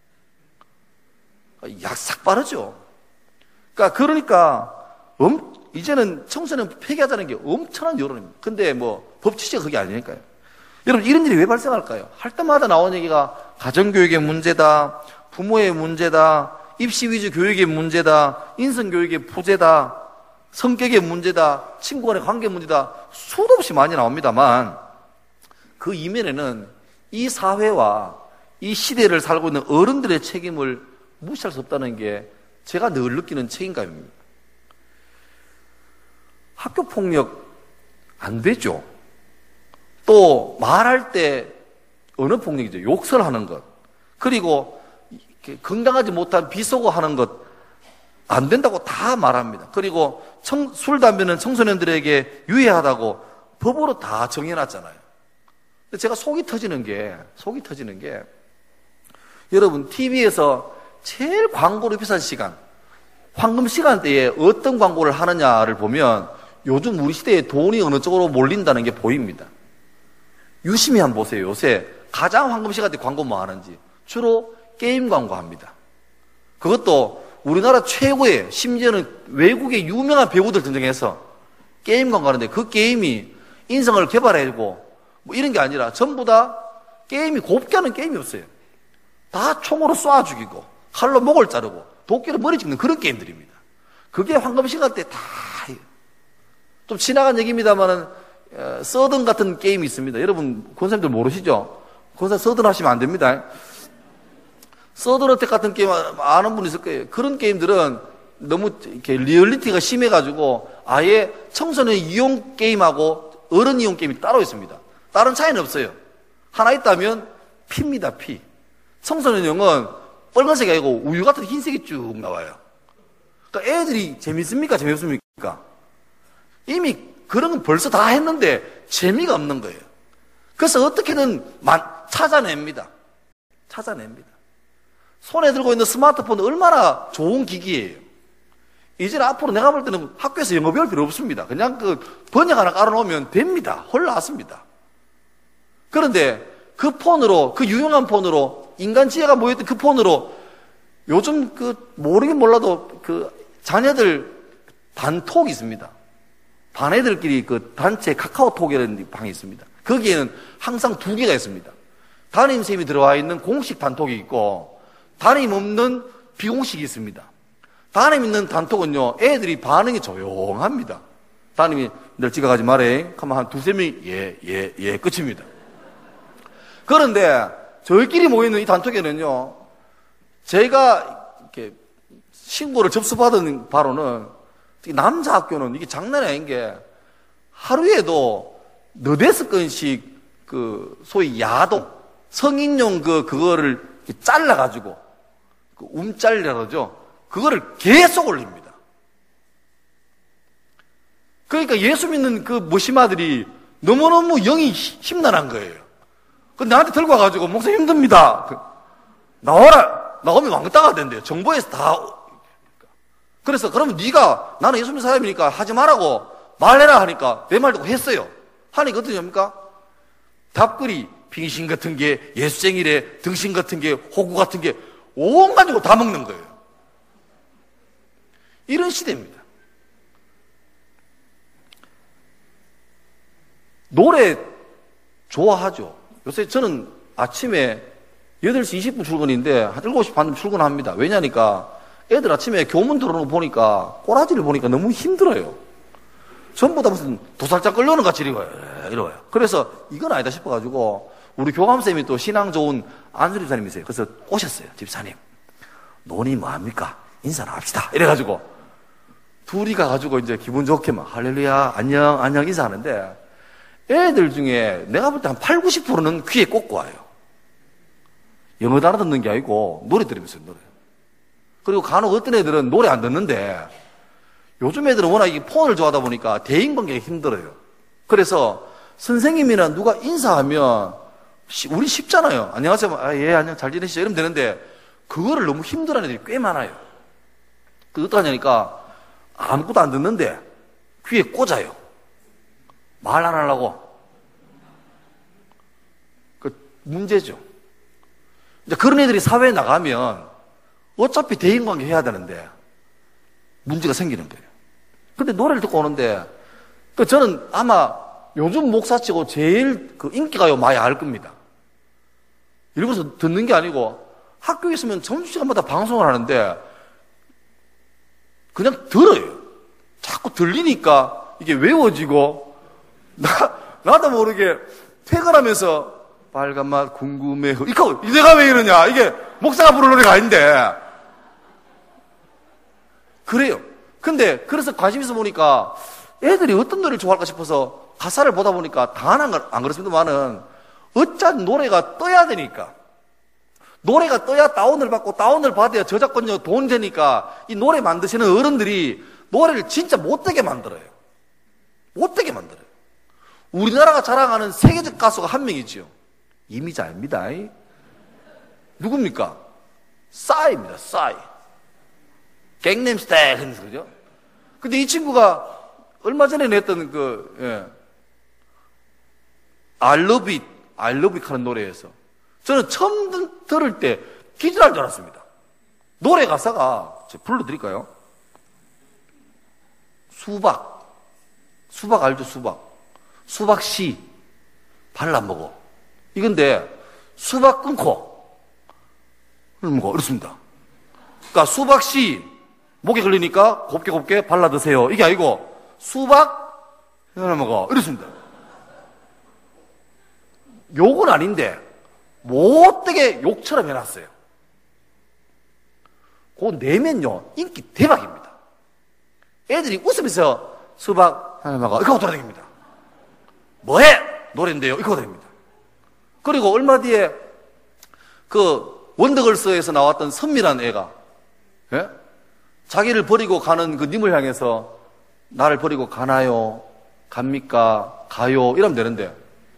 약삭 빠르죠. 그러니까 이제는 청소년 폐기하자는 게 엄청난 여론입니다. 근데 법 취지가 그게 아니니까요. 여러분, 이런 일이 왜 발생할까요? 할 때마다 나오는 얘기가 가정교육의 문제다, 부모의 문제다, 입시 위주 교육의 문제다, 인성교육의 부재다, 성격의 문제다, 친구 간의 관계 문제다, 수도 없이 많이 나옵니다만 그 이면에는 이 사회와 이 시대를 살고 있는 어른들의 책임을 무시할 수 없다는 게 제가 늘 느끼는 책임감입니다. 학교폭력 안 되죠. 또 말할 때 어느 폭력이죠? 욕설하는 것. 그리고 건강하지 못한 비속어하는 것 안 된다고 다 말합니다. 그리고 술, 담배는 청소년들에게 유해하다고 법으로 다 정해놨잖아요. 근데 제가 속이 터지는 게 여러분 TV에서 제일 광고로 비싼 시간, 황금 시간대에 어떤 광고를 하느냐를 보면 요즘 우리 시대에 돈이 어느 쪽으로 몰린다는 게 보입니다. 유심히 한번 보세요. 요새 가장 황금 시간대 광고 뭐 하는지. 주로 게임 광고 합니다. 그것도 우리나라 최고의, 심지어는 외국의 유명한 배우들 등장해서 게임 광고 하는데 그 게임이 인성을 개발해주고 이런 게 아니라 전부 다 게임이 곱게 하는 게임이 없어요. 다 총으로 쏴 죽이고 칼로 목을 자르고 도끼로 머리 찍는 그런 게임들입니다. 그게 황금 시간대 다 해요. 좀 지나간 얘기입니다만은 서든 같은 게임이 있습니다. 여러분 권사님들 모르시죠? 권사 서든 하시면 안 됩니다. 서든어택 같은 게임 아는 분 있을 거예요. 그런 게임들은 너무 이렇게 리얼리티가 심해가지고 아예 청소년 이용 게임하고 어른 이용 게임이 따로 있습니다. 다른 차이는 없어요. 하나 있다면 피입니다, 피. 청소년용은 빨간색이 아니고 우유 같은 흰색이 쭉 나와요. 그러니까 애들이 재밌습니까? 재미없습니까? 이미 그런 건 벌써 다 했는데 재미가 없는 거예요. 그래서 어떻게든 찾아냅니다. 손에 들고 있는 스마트폰은 얼마나 좋은 기기예요. 이제는 앞으로 내가 볼 때는 학교에서 영어 배울 필요 없습니다. 그냥 그 번역 하나 깔아놓으면 됩니다. 홀라왔습니다. 그런데 그 폰으로, 그 유용한 폰으로, 인간 지혜가 모였던 그 폰으로 요즘 모르긴 몰라도 자녀들 단톡이 있습니다. 반 애들끼리 단체 카카오톡이라는 방이 있습니다. 거기에는 항상 2개가 있습니다. 담임쌤이 들어와 있는 공식 단톡이 있고 담임 없는 비공식이 있습니다. 담임 있는 단톡은요, 애들이 반응이 조용합니다. 담임이 늘 지각하지 말해. 하면 한 2-3명이 예, 끝입니다. 그런데 저희끼리 모이는 이 단톡에는요, 제가 이렇게 신고를 접수받은 바로는 남자 학교는 이게 장난이 아닌 게 하루에도 4-5건씩 소위 야동, 성인용 그거를 잘라가지고, 움짤이라 그러죠. 그거를 계속 올립니다. 그러니까 예수 믿는 그 모시마들이 너무너무 영이 힘나는 거예요. 근데 나한테 들고 와가지고, 목사님 힘듭니다. 나와라! 나오면 왕따가 된대요. 정보에서 다. 그래서 그러면 네가 나는 예수 믿는 사람이니까 하지 말라고 말해라 하니까 내 말 듣고 했어요. 하니까 어떻게 합니까? 답글이 빙신 같은 게, 예수쟁이래, 등신 같은 게, 호구 같은 게, 온갖 거 다 먹는 거예요. 이런 시대입니다. 노래 좋아하죠. 요새 저는 아침에 8시 20분 출근인데 한 7시 반쯤 출근합니다. 왜냐니까 애들 아침에 교문 들어오는 거 보니까 꼬라지를 보니까 너무 힘들어요. 전부 다 무슨 도살자 끌려오는 같이 이러요. 그래서 이건 아니다 싶어가지고 우리 교감쌤이 또 신앙 좋은 안수리 집사님이세요. 그래서 오셨어요. 집사님. 논이 뭐합니까? 인사나 합시다. 이래가지고 둘이 가가지고 이제 기분 좋게 막 할렐루야 안녕 안녕 인사하는데 애들 중에 내가 볼 때 한 8, 90%는 귀에 꽂고 와요. 영어 단어 듣는 게 아니고 노래 들으면서 노래. 그리고 간혹 어떤 애들은 노래 안 듣는데 요즘 애들은 워낙 이 폰을 좋아하다 보니까 대인관계가 힘들어요. 그래서 선생님이나 누가 인사하면 우리 쉽잖아요. 안녕하세요. 아, 예, 안녕. 잘 지내시죠? 이러면 되는데 그거를 너무 힘들어하는 애들이 꽤 많아요. 그 어떡하냐니까 아무것도 안 듣는데 귀에 꽂아요. 말 안 하려고. 그 문제죠. 이제 그런 애들이 사회에 나가면 어차피 대인관계 해야 되는데 문제가 생기는 거예요. 근데 노래를 듣고 오는데 그 저는 아마 요즘 목사치고 제일 그 인기가요 많이 알 겁니다. 일부러 듣는 게 아니고 학교에 있으면 점심시간마다 방송을 하는데 그냥 들어요. 자꾸 들리니까 이게 외워지고 나도 모르게 퇴근하면서 빨간 맛 궁금해. 이거 내가 왜 이러냐? 이게 목사가 부르는 노래가 아닌데. 그래요. 근데 그래서 관심 있어 보니까 애들이 어떤 노래를 좋아할까 싶어서 가사를 보다 보니까 다 안 그렇습니다만은 어차피 노래가 떠야 되니까. 노래가 떠야 다운을 받고 다운을 받아야 저작권료 돈 되니까 이 노래 만드시는 어른들이 노래를 진짜 못되게 만들어요. 못되게 만들어요. 우리나라가 자랑하는 세계적 가수가 한 명이지요. 이미자입니다. 누굽니까? 싸이입니다. 싸이. 갱남스타일 그죠? 근데 이 친구가 얼마 전에 냈던 I love it 하는 노래에서 저는 처음 들을 때 기절할 줄 알았습니다. 노래 가사가 제가 불러드릴까요? 수박 알죠? 수박씨 발라 먹어. 이건데 수박 끊고 먹어 이렇습니다. 그러니까 수박씨 목에 걸리니까 곱게 발라 드세요. 이게 아니고 수박 하나 먹어 이렇습니다. 욕은 아닌데 못되게 욕처럼 해놨어요. 그거 내면요 인기 대박입니다. 애들이 웃으면서 수박 하나 먹어 이거 돌아다닙니다. 뭐해? 노래인데요 이거 돌아다닙니다. 그리고 얼마 뒤에 그 원더걸스에서 나왔던 선미란 애가 자기를 버리고 가는 그 님을 향해서 나를 버리고 가나요? 갑니까? 가요? 이러면 되는데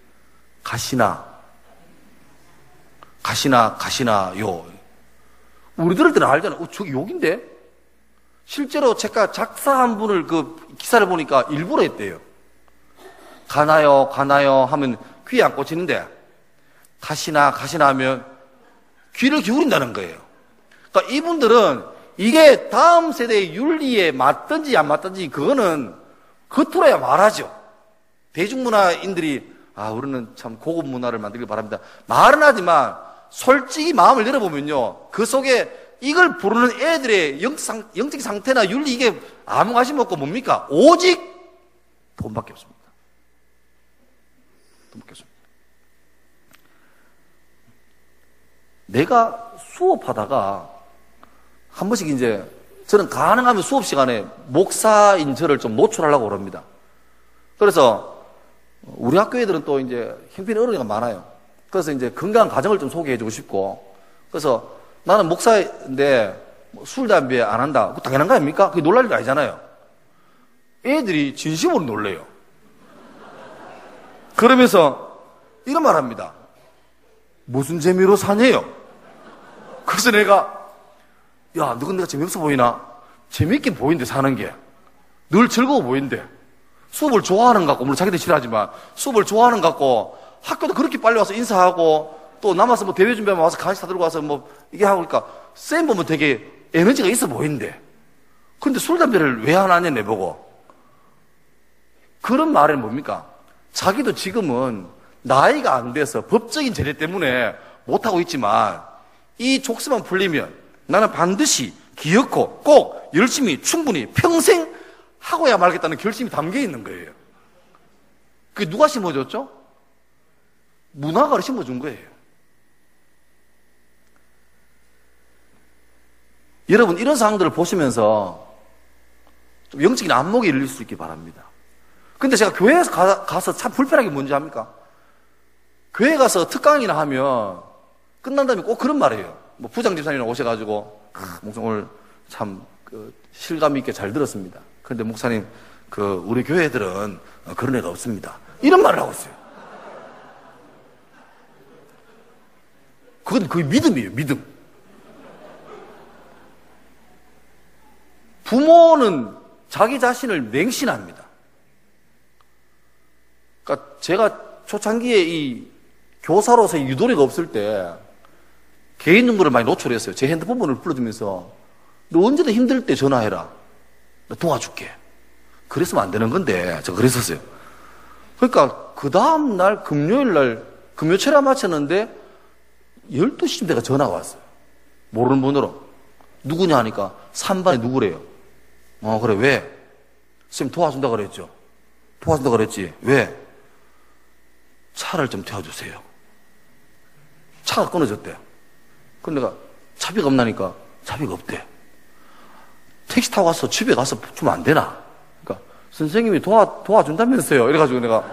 가시나요. 우리 들을 때는 알잖아요. 저기 욕인데? 실제로 제가 작사한 분을 그 기사를 보니까 일부러 했대요. 가나요 하면 귀에 안 꽂히는데 가시나 하면 귀를 기울인다는 거예요. 그러니까 이분들은 이게 다음 세대의 윤리에 맞든지 안 맞든지 그거는 겉으로야 말하죠. 대중문화인들이 우리는 참 고급 문화를 만들길 바랍니다. 말은 하지만 솔직히 마음을 열어보면요. 그 속에 이걸 부르는 애들의 영적 상태나 윤리 이게 아무 관심 없고 뭡니까? 오직 돈밖에 없습니다. 돈밖에 없습니다. 내가 수업하다가 한 번씩 이제 저는 가능하면 수업 시간에 목사인 저를 좀 노출하려고 그럽니다. 그래서 우리 학교 애들은 또 이제 형편이 어려우니까 많아요. 그래서 이제 건강한 가정을 좀 소개해주고 싶고 그래서 나는 목사인데 술, 담배 안 한다. 그거 당연한 거 아닙니까? 그게 놀랄 일 아니잖아요. 애들이 진심으로 놀래요. 그러면서 이런 말 합니다. 무슨 재미로 사냐요? 그래서 내가, 야, 너 내가 재미없어 보이나? 재미있게 보이는데, 사는 게. 늘 즐거워 보이는데. 수업을 좋아하는 것 같고, 물론 자기들 싫어하지만, 수업을 좋아하는 것 같고, 학교도 그렇게 빨리 와서 인사하고, 또 남아서 뭐 대회 준비하면 와서 간식 사들고 와서 뭐, 이게 하고, 그러니까, 쌤 보면 되게 에너지가 있어 보이는데. 근데 술, 담배를 왜 안 하냐, 내보고. 그런 말은 뭡니까? 자기도 지금은 나이가 안 돼서 법적인 제재 때문에 못하고 있지만, 이 족쇄만 풀리면 나는 반드시 기어코 꼭 열심히 충분히 평생 하고야 말겠다는 결심이 담겨 있는 거예요. 그게 누가 심어줬죠? 문화가 심어준 거예요. 여러분, 이런 상황들을 보시면서 좀 영적인 안목이 열릴 수 있기 바랍니다. 근데 제가 교회에서 가서 참 불편하게 뭔지 압니까? 교회 가서 특강이나 하면 끝난 다음에 꼭 그런 말이에요. 뭐 부장 집사님이나 오셔가지고, 목사님 오늘 참 실감 있게 잘 들었습니다. 그런데 목사님, 우리 교회들은 그런 애가 없습니다. 이런 말을 하고 있어요. 그건 거의 믿음이에요, 믿음. 부모는 자기 자신을 맹신합니다. 그러니까 제가 초창기에 이 교사로서의 유도리가 없을 때 개인 정보를 많이 노출했어요. 제 핸드폰 번호를 불러주면서 너 언제든 힘들 때 전화해라. 나 도와줄게. 그랬으면 안 되는 건데 저 그랬었어요. 그러니까 그 다음날 금요일날 금요 철야 마쳤는데 12시쯤 내가 전화가 왔어요. 모르는 번호로. 누구냐 하니까 3반에 누구래요. 그래. 왜? 선생님 도와준다 그랬죠. 도와준다 그랬지. 왜? 차를 좀 태워주세요. 차가 끊어졌대. 근데 내가 차비가 없나니까 차비가 없대. 택시 타고 가서 집에 가서 주면 안 되나? 그러니까 선생님이 도와준다면서요. 이래가지고 내가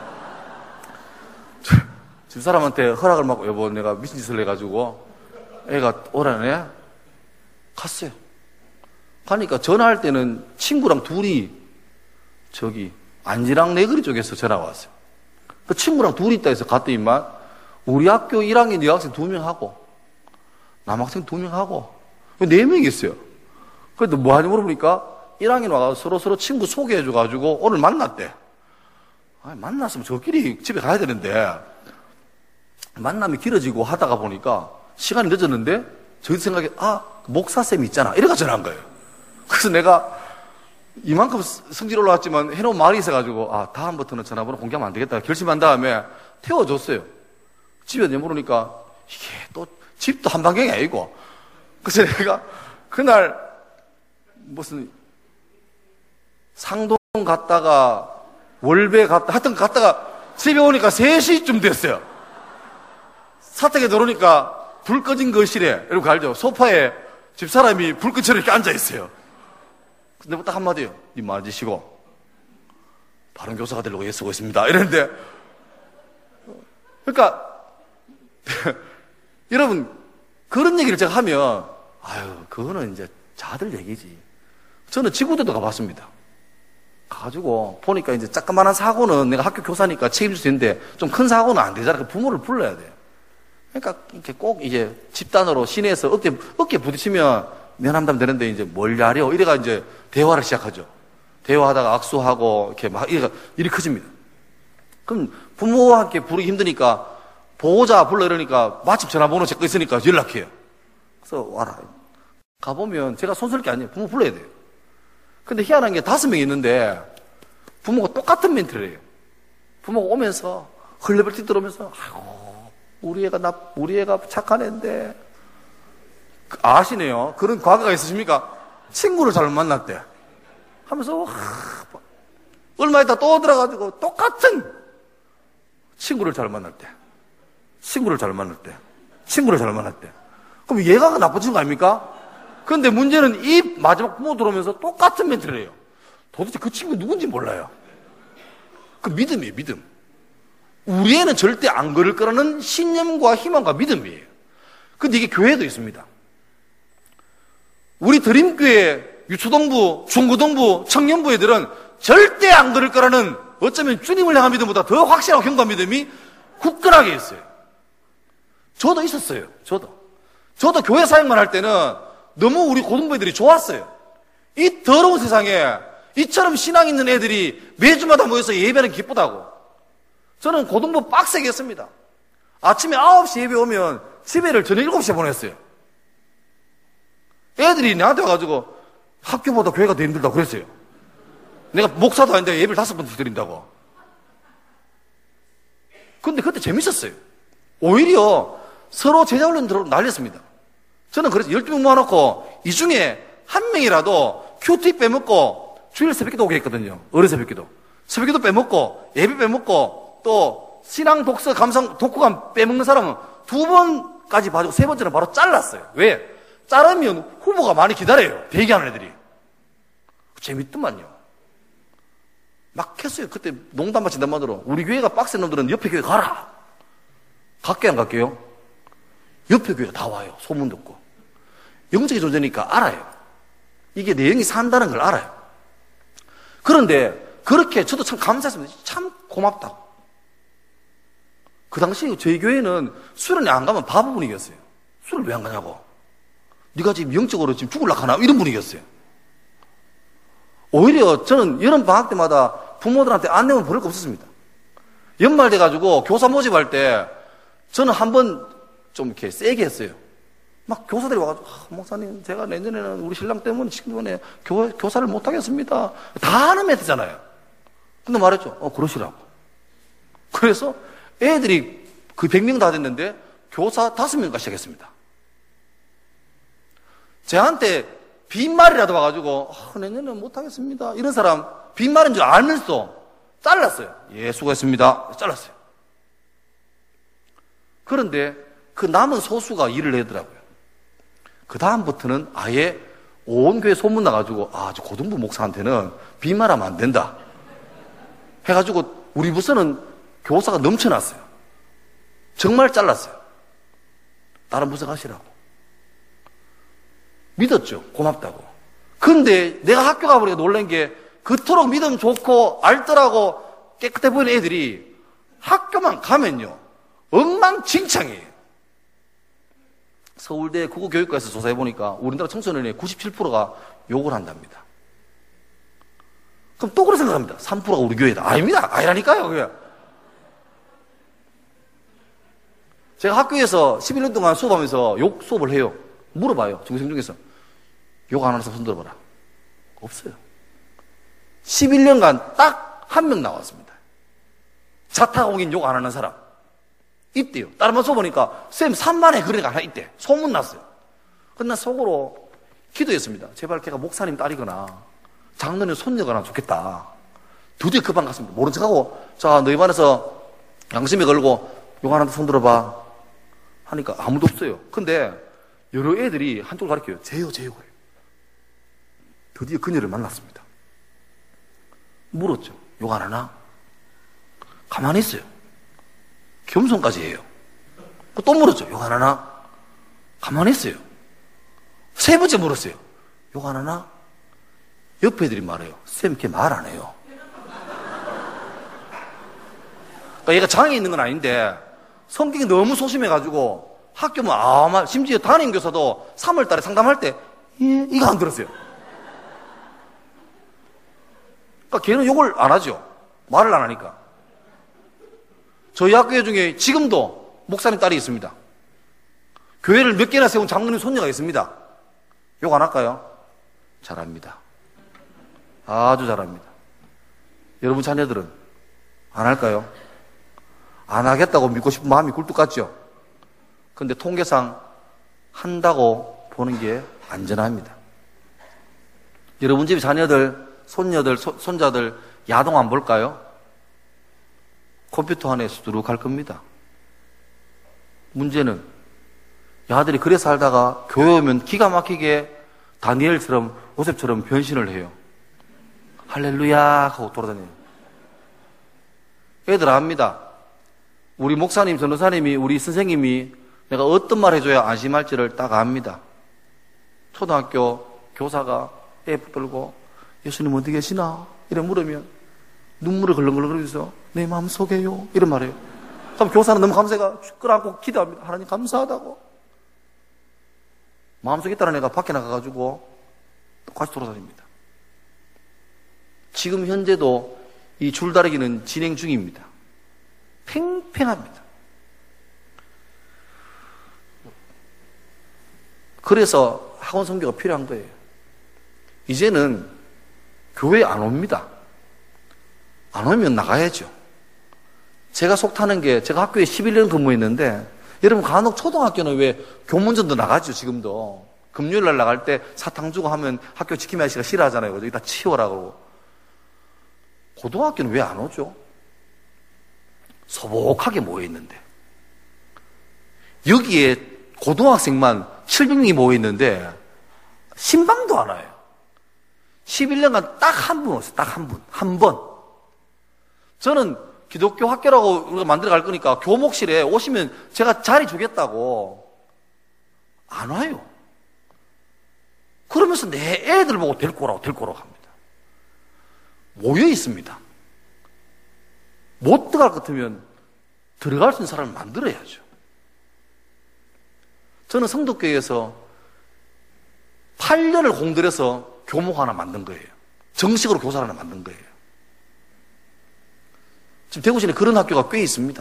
집사람한테 허락을 받고 여보 내가 미친 짓을 해가지고 애가 오라네. 갔어요. 가니까 전화할 때는 친구랑 둘이 저기 안지랑 내거리 쪽에서 전화가 왔어요. 그 친구랑 둘이 있다 해서 갔더니만 우리 학교 1학년 여학생 2명 하고 남학생 2명 하고 4명이 있어요. 그래도 뭐 하냐 물어보니까 1학년 와서 서로 친구 소개해줘가지고 오늘 만났대. 만났으면 저끼리 집에 가야 되는데 만남이 길어지고 하다가 보니까 시간이 늦었는데 저희 생각에 목사쌤 있잖아 이래가 전화한 거예요. 그래서 내가 이만큼 성질 올라왔지만 해놓은 말이 있어가지고 다음부터는 전화번호 공개하면 안 되겠다 결심한 다음에 태워줬어요. 집에 내모르니까 이게 또 집도 한 방향이 아니고 그래서 내가 그날 무슨 상동 갔다가 월배 갔다 하여튼 갔다가 집에 오니까 3시쯤 됐어요. 사택에 들어오니까 불 꺼진 거실에 이렇게 알죠? 소파에 집사람이 불 끄처럼 이렇게 앉아있어요. 내가 딱 한마디요. 님 맞으시고 바른 교사가 되려고 애쓰고 있습니다. 이랬는데 그러니까 여러분 그런 얘기를 제가 하면 그거는 이제 자들 얘기지. 저는 지구대도 가봤습니다. 가가지고 보니까 이제 조그만한 사고는 내가 학교 교사니까 책임질 수 있는데 좀 큰 사고는 안 되잖아. 부모를 불러야 돼요. 그러니까 이렇게 꼭 이제 집단으로 시내에서 어깨 부딪히면 면함담 되는데 이제 뭘 야려 이래가 이제 대화를 시작하죠. 대화하다가 악수하고 이렇게 막 일이 커집니다. 그럼 부모와 함께 부르기 힘드니까 보호자 불러 이러니까 마침 전화번호 제 거 있으니까 연락해요. 그래서 와라. 가보면 제가 손쓸 게 아니에요. 부모 불러야 돼요. 근데 희한한 게 5명이 있는데 부모가 똑같은 멘트를 해요. 부모가 오면서 헐레벌 뛰들어오면서 우리 애가 착한 애인데 아시네요. 그런 과거가 있으십니까? 친구를 잘못 만났대 하면서 얼마 있다 또 들어가지고 똑같은 친구를 잘 만났대. 그럼 얘가 나쁜 친구 아닙니까? 그런데 문제는 이 마지막 부모 들어오면서 똑같은 멘트를 해요. 도대체 그 친구가 누군지 몰라요. 그 믿음이에요, 믿음. 우리 애는 절대 안 그럴 거라는 신념과 희망과 믿음이에요. 근데 이게 교회도 있습니다. 우리 드림교회 유초동부, 중고동부, 청년부 애들은 절대 안 그럴 거라는 어쩌면 주님을 향한 믿음보다 더 확실하고 견고한 믿음이 굳건하게 있어요. 저도 있었어요. 저도 교회 사역만 할 때는 너무 우리 고등부애들이 좋았어요. 이 더러운 세상에 이처럼 신앙 있는 애들이 매주마다 모여서 예배는 기쁘다고. 저는 고등부 빡세게 했습니다. 아침에 9시 예배 오면 집에를 저녁 7시에 보냈어요. 애들이 나한테 와가지고 학교보다 교회가 더 힘들다고 그랬어요. 내가 목사도 아닌데 예배를 5번 드린다고. 근데 그때 재밌었어요. 오히려 서로 제자훈련 들어 날렸습니다. 저는 그래서 12명 모아놓고 이 중에 한 명이라도 큐티 빼먹고 주일 새벽기도 오게 했거든요. 어른 새벽기도. 새벽기도 빼먹고 예배 빼먹고 또 신앙 독서 감상 독후감 빼먹는 사람은 2번까지 봐주고 3번째는 바로 잘랐어요. 왜? 자르면 후보가 많이 기다려요. 대기하는 애들이. 재밌더만요. 막 했어요. 그때 농담만 진담만으로 우리 교회가 빡센 놈들은 옆에 교회 가라. 갈게 안 갈게요? 옆에 교회 다 와요. 소문 듣고. 영적인 존재니까 알아요. 이게 내 영이 산다는 걸 알아요. 그런데 그렇게 저도 참 감사했습니다. 참 고맙다고. 그 당시 저희 교회는 수련회 안 가면 바보 분위기였어요. 술을 왜 안 가냐고. 네가 지금 영적으로 지금 죽을라 하나? 이런 분위기였어요. 오히려 저는 여름 방학 때마다 부모들한테 안내문 보낼 거 없었습니다. 연말 돼가지고 교사 모집할 때 저는 한번 좀 이렇게 세게 했어요. 막 교사들이 와가지고, 목사님, 제가 내년에는 우리 신랑 때문에 지금 전에 교사를 못하겠습니다. 다 하는 멘트잖아요. 근데 말했죠. 그러시라고. 그래서 애들이 그 100명 다 됐는데 교사 5명까지 시작했습니다. 저한테 빈말이라도 와가지고, 내년에는 못하겠습니다. 이런 사람, 빈말인 줄 알면서도 잘랐어요. 예, 수고했습니다. 잘랐어요. 그런데 그 남은 소수가 일을 내더라고요. 그 다음부터는 아예 온 교회 소문 나가지고, 저 고등부 목사한테는 빈말하면 안 된다. 해가지고 우리 부서는 교사가 넘쳐났어요. 정말 잘랐어요. 다른 부서 가시라고. 믿었죠. 고맙다고. 근데 내가 학교 가보니까 놀란 게 그토록 믿음 좋고 알뜰하고 깨끗해 보이는 애들이 학교만 가면요. 엉망진창이에요. 서울대 국어교육과에서 조사해보니까 우리나라 청소년의 97%가 욕을 한답니다. 그럼 또 그렇게 생각합니다. 3%가 우리 교회다. 아닙니다. 아니라니까요. 그게. 제가 학교에서 11년 동안 수업하면서 욕 수업을 해요. 물어봐요. 중学生 중에서. 욕 안 하는 사람 손 들어봐라. 없어요. 11년간 딱 한 명 나왔습니다. 자타공인 욕 안 하는 사람. 있대요. 다른 번 써보니까 쌤 3만에 그러니까 하나 있대. 소문 났어요. 근데 난 속으로 기도했습니다. 제발 걔가 목사님 딸이거나 장로님 손녀거나 좋겠다. 드디어 그 방 갔습니다. 모른 척하고 자 너희 반에서 양심에 걸고 욕 안 한다 손 들어봐 하니까 아무도 없어요. 근데 여러 애들이 한쪽을 가리켜요. 제요 그래요. 드디어 그녀를 만났습니다. 물었죠. 욕 안 하나? 가만히 있어요. 겸손까지 해요. 또 물었죠. 욕 안 하나? 가만히 있어요. 3번째 물었어요. 욕 안 하나? 옆에 애들이 말해요. 쌤, 걔 말 안 해요. 그러니까 얘가 장애 있는 건 아닌데 성격이 너무 소심해가지고 학교면 심지어 담임교사도 3월 달에 상담할 때 이거 안 들었어요. 그러니까 걔는 욕을 안 하죠. 말을 안 하니까. 저희 학교 중에 지금도 목사님 딸이 있습니다. 교회를 몇 개나 세운 장로님 손녀가 있습니다. 욕 안 할까요? 잘합니다. 아주 잘합니다. 여러분 자녀들은 안 할까요? 안 하겠다고 믿고 싶은 마음이 굴뚝 같죠? 근데 통계상 한다고 보는 게 안전합니다. 여러분 집 자녀들, 손녀들, 손자들 야동 안 볼까요? 컴퓨터 안에 수두룩 할 겁니다. 문제는 야들이 그래 살다가 교회 오면 기가 막히게 다니엘처럼 요셉처럼 변신을 해요. 할렐루야 하고 돌아다녀요. 애들 압니다. 우리 목사님, 전도사님이, 우리 선생님이 내가 어떤 말 해줘야 안심할지를 딱 압니다. 초등학교 교사가 애 붙들고 예수님 어디 계시나? 이래 물으면 눈물을 걸렁걸렁거리면서 내 마음속에요 이런 말이에요. 그럼 교사는 너무 감사해가 끌어안고 기도합니다. 하나님 감사하다고. 마음속에 있다는 애가 밖에 나가가지고 똑같이 돌아다닙니다. 지금 현재도 이 줄다리기는 진행 중입니다. 팽팽합니다. 그래서 학원 선교가 필요한 거예요. 이제는 교회 안 옵니다. 안 오면 나가야죠. 제가 속 타는 게 제가 학교에 11년 근무했는데 여러분 간혹 초등학교는 왜 교문전도 나가죠. 지금도 금요일 날 나갈 때 사탕 주고 하면 학교 지킴이 아저씨가 싫어하잖아요. 그래서 이따 치워라고. 고등학교는 왜 안 오죠? 소복하게 모여있는데 여기에 고등학생만 700명이 모여있는데 신방도 안 와요. 11년간 딱 한 분 왔어요. 딱 한 분. 한 번. 저는 기독교 학교라고 우리가 만들어 갈 거니까 교목실에 오시면 제가 자리 주겠다고 안 와요. 그러면서 내 애들 보고 데리고 오라고 합니다. 모여 있습니다. 못 들어갈 것 같으면 들어갈 수 있는 사람을 만들어야죠. 저는 성덕교회에서 8년을 공들여서 교목 하나 만든 거예요. 정식으로 교사를 하나 만든 거예요. 지금 대구시내 그런 학교가 꽤 있습니다.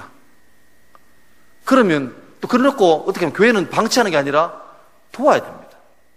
그러면 또 그래놓고 어떻게 하면 교회는 방치하는 게 아니라 도와야 됩니다.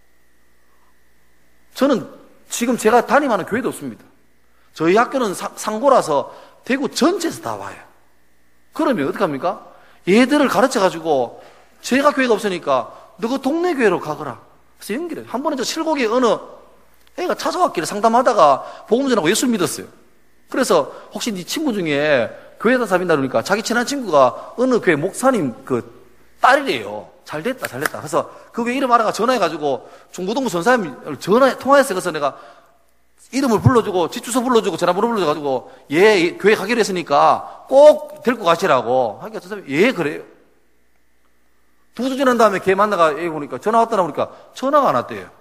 저는 지금 제가 담임하는 교회도 없습니다. 저희 학교는 상고라서 대구 전체에서 다 와요. 그러면 어떻게 합니까? 얘들을 가르쳐가지고 제가 교회가 없으니까 너 그 동네 교회로 가거라. 그래서 연결해요. 한 번은 저 칠곡에 어느 애가 찾아왔길래 상담하다가 복음 전하고 예수 믿었어요. 그래서 혹시 네 친구 중에 교회에다 사빈다 그러니까 자기 친한 친구가 어느 교회 목사님 그 딸이래요. 잘 됐다. 그래서 그 교회 이름 알아가 전화해가지고 중고등부 전사님 통화했어요. 그래서 내가 이름을 불러주고 집 주소 불러주고 전화번호 불러줘가지고 얘 교회 가기로 했으니까 꼭 데리고 가시라고 하니까 저 사람이 예 그래요. 2주 지난 다음에 걔 만나가 얘기 보니까 전화 왔다나 보니까 전화가 안 왔대요.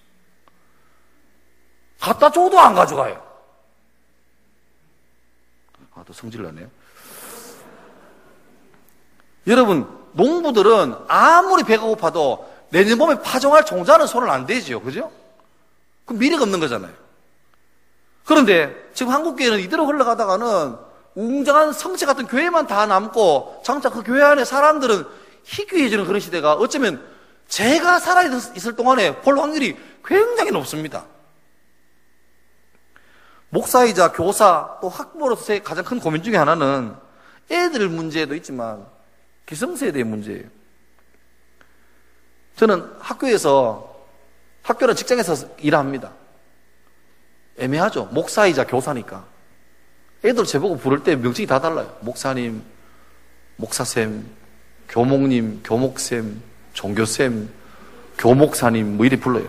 갖다 줘도 안 가져가요. 또 성질 나네요. 여러분, 농부들은 아무리 배가 고파도 내년 봄에 파종할 종자는 손을 안 대지요. 그죠? 그럼 미래가 없는 거잖아요. 그런데 지금 한국교회는 이대로 흘러가다가는 웅장한 성체 같은 교회만 다 남고 장차 그 교회 안에 사람들은 희귀해지는 그런 시대가 어쩌면 제가 살아있을 동안에 볼 확률이 굉장히 높습니다. 목사이자 교사 또 학부모로서의 가장 큰 고민 중에 하나는 애들 문제도 있지만 기성세대의 문제예요. 저는 학교는 직장에서 일합니다. 애매하죠. 목사이자 교사니까. 애들 제보고 부를 때 명칭이 다 달라요. 목사님, 목사쌤, 교목님, 교목쌤, 종교쌤, 교목사님 뭐 이렇게 불러요.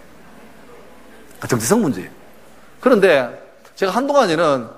정체성 문제예요. 그런데 제가 한동안에는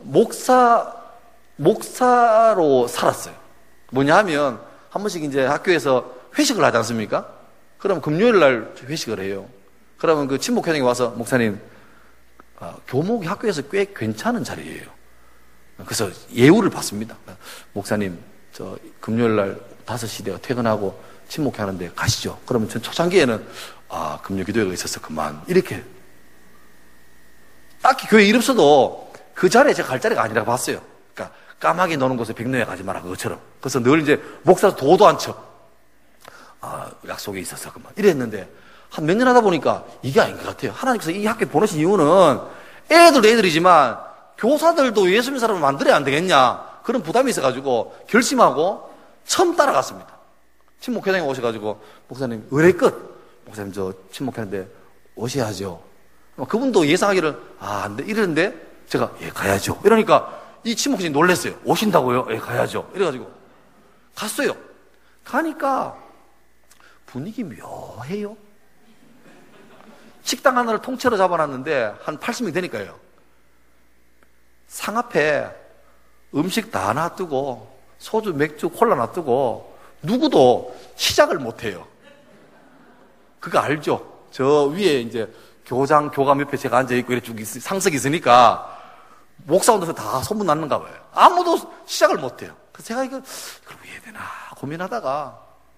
목사로 살았어요. 뭐냐 하면 한 번씩 이제 학교에서 회식을 하지 않습니까? 그럼 금요일 날 회식을 해요. 그러면 그 친목회장이 와서 목사님 교목이 학교에서 꽤 괜찮은 자리예요. 그래서 예우를 받습니다. 목사님 저 금요일 날 5시 내가 퇴근하고 친목회 하는데 가시죠. 그러면 전 초창기에는 금요 기도회가 있어서 그만 이렇게 딱히 교회 이름 써도 그 자리에 제가 갈 자리가 아니라고 봤어요. 그러니까 까마귀 노는 곳에 백로에 가지 마라 그것처럼. 그래서 늘 이제 목사 도도 안 쳐. 약속에 있어서 그만 이랬는데 한 몇 년 하다 보니까 이게 아닌 것 같아요. 하나님께서 이 학교에 보내신 이유는 애들이지만 교사들도 예수 믿는 사람을 만들어야 안 되겠냐 그런 부담이 있어가지고 결심하고 처음 따라갔습니다. 친목회장이 오셔가지고 목사님 의뢰끝 목사님 저 친목회인데 오셔야죠. 그분도 예상하기를 안 돼 이러는데 제가 예 가야죠 이러니까 이 친목회장이 놀랐어요. 오신다고요? 예 가야죠 이래가지고 갔어요. 가니까 분위기 묘해요. 식당 하나를 통째로 잡아놨는데 한 80명 되니까요. 상 앞에 음식 다 놔두고 소주, 맥주, 콜라 놔두고 누구도 시작을 못해요. 그거 알죠? 저 위에 이제 교장, 교감 옆에 제가 앉아있고 이렇게 쭉 상석이 있으니까 목사분들 다 소문났는가 봐요. 아무도 시작을 못해요. 그래서 제가 이걸 왜 해야 되나 고민하다가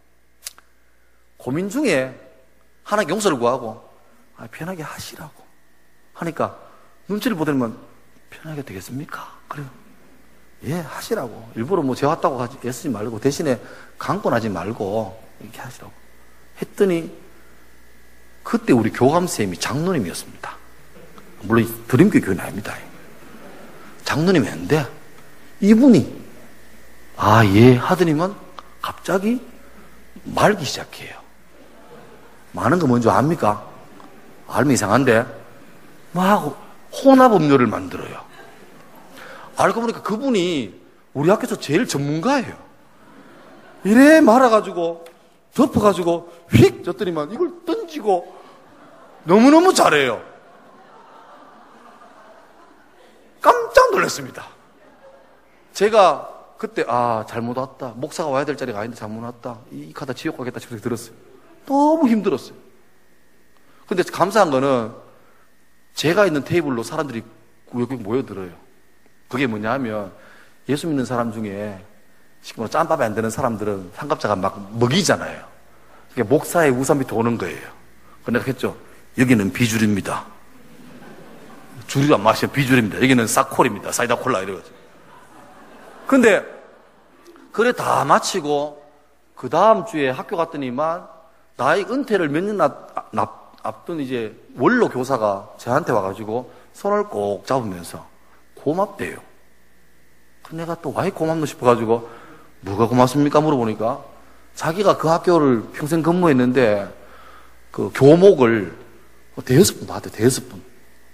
고민 중에 하나님께 용서를 구하고 편하게 하시라고 하니까 눈치를 보더니만 편하게 되겠습니까? 그래요. 예, 하시라고. 일부러 뭐 재왔다고 애쓰지 말고 대신에 강권하지 말고 이렇게 하시라고 했더니 그때 우리 교감쌤이 장로님이었습니다. 물론 드림교 교회는 아닙니다. 장로님이었는데 이분이 예 하더니만 갑자기 말기 시작해요. 많은 거 뭔지 압니까? 알면 이상한데 막 혼합음료를 만들어요. 알고 보니까 그분이 우리 학교에서 제일 전문가예요. 이래 말아가지고 덮어가지고 휙 줬더니만 이걸 던지고 너무너무 잘해요. 깜짝 놀랐습니다. 제가 그때 잘못 왔다. 목사가 와야 될 자리가 아닌데 잘못 왔다. 이 카드 지옥 가겠다 싶어서 들었어요. 너무 힘들었어요. 근데 감사한 거는 제가 있는 테이블로 사람들이 여기 모여들어요. 그게 뭐냐 하면 예수 믿는 사람 중에 시끄러워 짬밥이 안 되는 사람들은 상급자가 막 먹이잖아요. 그러니까 목사의 우산 밑에 오는 거예요. 근데 내가 했죠. 여기는 비줄입니다. 줄이 안 마시면 비줄입니다. 여기는 사콜입니다. 사이다 콜라 이래가지고. 근데 그래 다 마치고 그 다음 주에 학교 갔더니만 나이 은퇴를 몇 년 앞둔 이제 원로 교사가 저한테 와가지고 손을 꼭 잡으면서 고맙대요. 내가 또 왜 고맙노 싶어가지고 뭐가 고맙습니까? 물어보니까 자기가 그 학교를 평생 근무했는데 그 교목을 대여섯 분 받았대. 대여섯 분.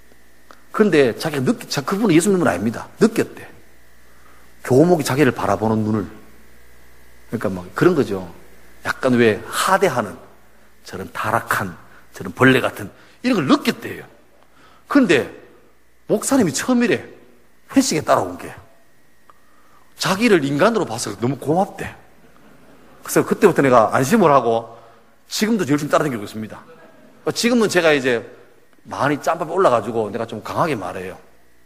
그런데 자기가 그분은 예수 믿는 분 아닙니다. 느꼈대. 교목이 자기를 바라보는 눈을. 그러니까 막 그런 거죠. 약간 왜 하대하는 저런 타락한 저런 벌레 같은 이런 걸 느꼈대요. 그런데 목사님이 처음이래. 회식에 따라온 게 자기를 인간으로 봐서 너무 고맙대. 그래서 그때부터 내가 안심을 하고 지금도 열심히 따라다니고 있습니다. 지금은 제가 이제 많이 짬밥이 올라가지고 내가 좀 강하게 말해요.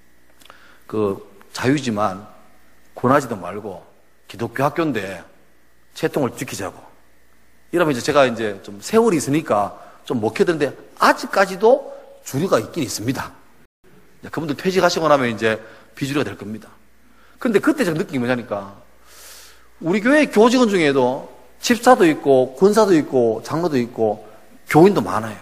그 자유지만 권하지도 말고 기독교 학교인데 채통을 지키자고. 이러면 이제 제가 이제 좀 세월이 있으니까 좀 먹혀드는데 아직까지도 주류가 있긴 있습니다. 그분들 퇴직하시고 나면 이제 비주류가 될 겁니다. 근데 그때 제가 느낀 게 뭐냐니까 우리 교회 교직원 중에도 집사도 있고 권사도 있고 장로도 있고 교인도 많아요.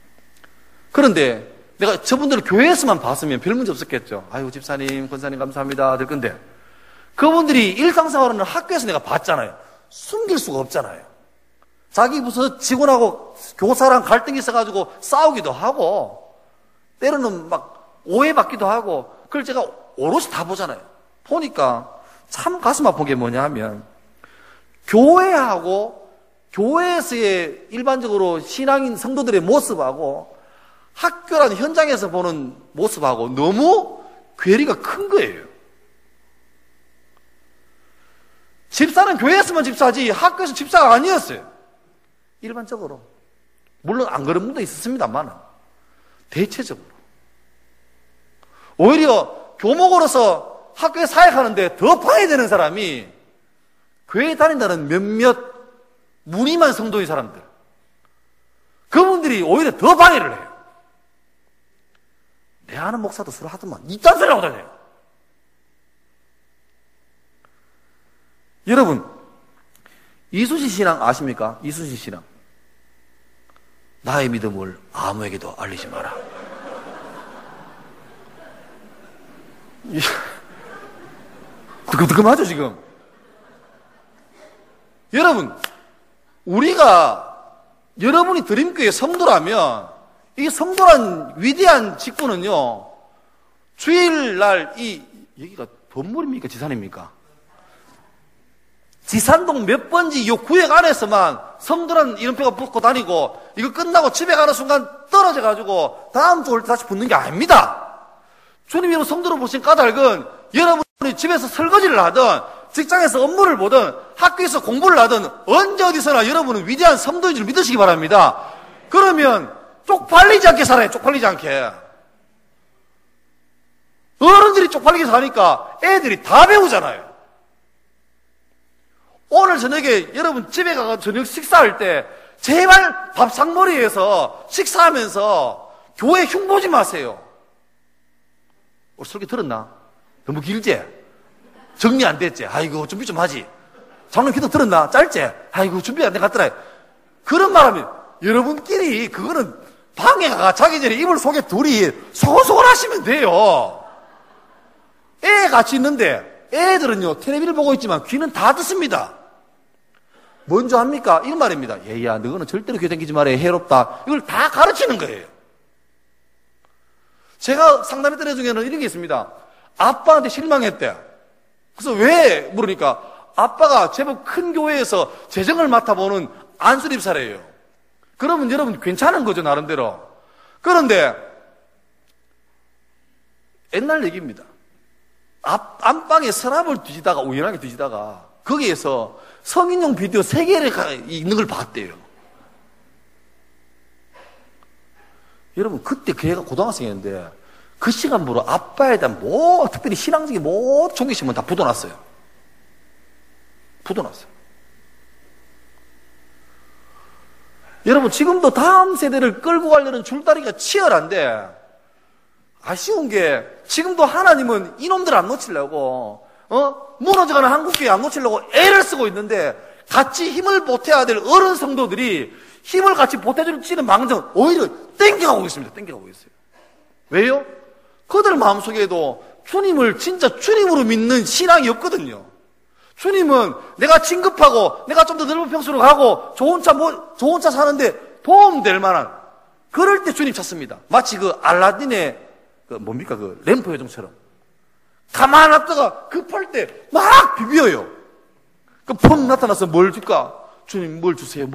그런데 내가 저분들을 교회에서만 봤으면 별 문제 없었겠죠. 아유 집사님 권사님 감사합니다 될 건데 그분들이 일상생활은 학교에서 내가 봤잖아요. 숨길 수가 없잖아요. 자기 무슨 직원하고 교사랑 갈등이 있어가지고 싸우기도 하고 때로는 막 오해받기도 하고 그걸 제가 오롯이 다 보잖아요. 보니까 참 가슴 아픈 게 뭐냐 하면 교회하고 교회에서의 일반적으로 신앙인 성도들의 모습하고 학교라는 현장에서 보는 모습하고 너무 괴리가 큰 거예요. 집사는 교회에서만 집사지 학교에서 집사가 아니었어요. 일반적으로. 물론 안 그런 분도 있었습니다만 대체적으로. 오히려 교목으로서 학교에 사역하는데 더 방해되는 사람이 교회에 다닌다는 몇몇 무늬만 성도의 사람들. 그분들이 오히려 더 방해를 해요. 내 아는 목사도 술을 하더만 이딴 소리 하고 다녀요. 여러분 이수지 신앙 아십니까? 이수지 신앙. 나의 믿음을 아무에게도 알리지 마라. 그거 지금. 여러분, 여러분이 드림교회 성도라면, 이 성도란 위대한 직분은요, 주일날 여기가 건물입니까? 지산입니까? 지산동 몇 번지 이 구역 안에서만 성도란 이름표가 붙고 다니고, 이거 끝나고 집에 가는 순간 떨어져가지고, 다음 주 올 때 다시 붙는 게 아닙니다. 주님이 여러분 성도로 보신 까닭은, 여러분이 집에서 설거지를 하든, 직장에서 업무를 보든, 학교에서 공부를 하든, 언제 어디서나 여러분은 위대한 성도인 줄 믿으시기 바랍니다. 그러면, 쪽팔리지 않게 살아요. 쪽팔리지 않게. 어른들이 쪽팔리게 사니까 애들이 다 배우잖아요. 오늘 저녁에 여러분 집에 가서 저녁 식사할 때 제발 밥상머리에서 식사하면서 교회 흉보지 마세요. 오늘 설교 들었나? 너무 길지? 정리 안 됐지? 아이고 준비 좀 하지. 장로님 기도 들었나? 짧지? 아이고 준비 안 된 것 같더라. 그런 말하면 여러분끼리 그거는 방에 가 자기 전에 이불 속에 둘이 소소걸 하시면 돼요. 애 같이 있는데 애들은요 텔레비를 보고 있지만 귀는 다 듣습니다. 먼저 합니까? 이런 말입니다. 얘야 너는 절대로 교회 다니지 말아야 해롭다. 이걸 다 가르치는 거예요. 제가 상담했던 애 중에는 이런 게 있습니다. 아빠한테 실망했대. 그래서 왜 물으니까 아빠가 제법 큰 교회에서 재정을 맡아보는 안수립사래요. 그러면 여러분 괜찮은 거죠 나름대로. 그런데 옛날 얘기입니다. 안방에 서랍을 뒤지다가 우연하게 뒤지다가 거기에서 성인용 비디오 3개를 있는 걸 봤대요. 여러분 그때 그 애가 고등학생이었는데 그 시간부로 아빠에 대한 특별히 신앙적인 모든 종교심은 다 붙어놨어요. 여러분 지금도 다음 세대를 끌고 가려는 줄다리가 치열한데 아쉬운 게 지금도 하나님은 이놈들 안 놓치려고 무너져가는 한국교회 안 놓치려고 애를 쓰고 있는데 같이 힘을 보태야 될 어른 성도들이 힘을 같이 보태줄지는 망정 오히려 땡겨가고 있습니다. 땡겨가고 있어요. 왜요? 그들 마음속에도 주님을 진짜 주님으로 믿는 신앙이 없거든요. 주님은 내가 진급하고 내가 좀 더 넓은 평수로 가고 좋은 차 사는데 도움될 만한 그럴 때 주님 찾습니다. 마치 그 알라딘의 그 램프 요정처럼 가만 놨다가 급할 때 막 비벼요. 펑 나타나서 뭘 줄까? 주님 뭘 주세요.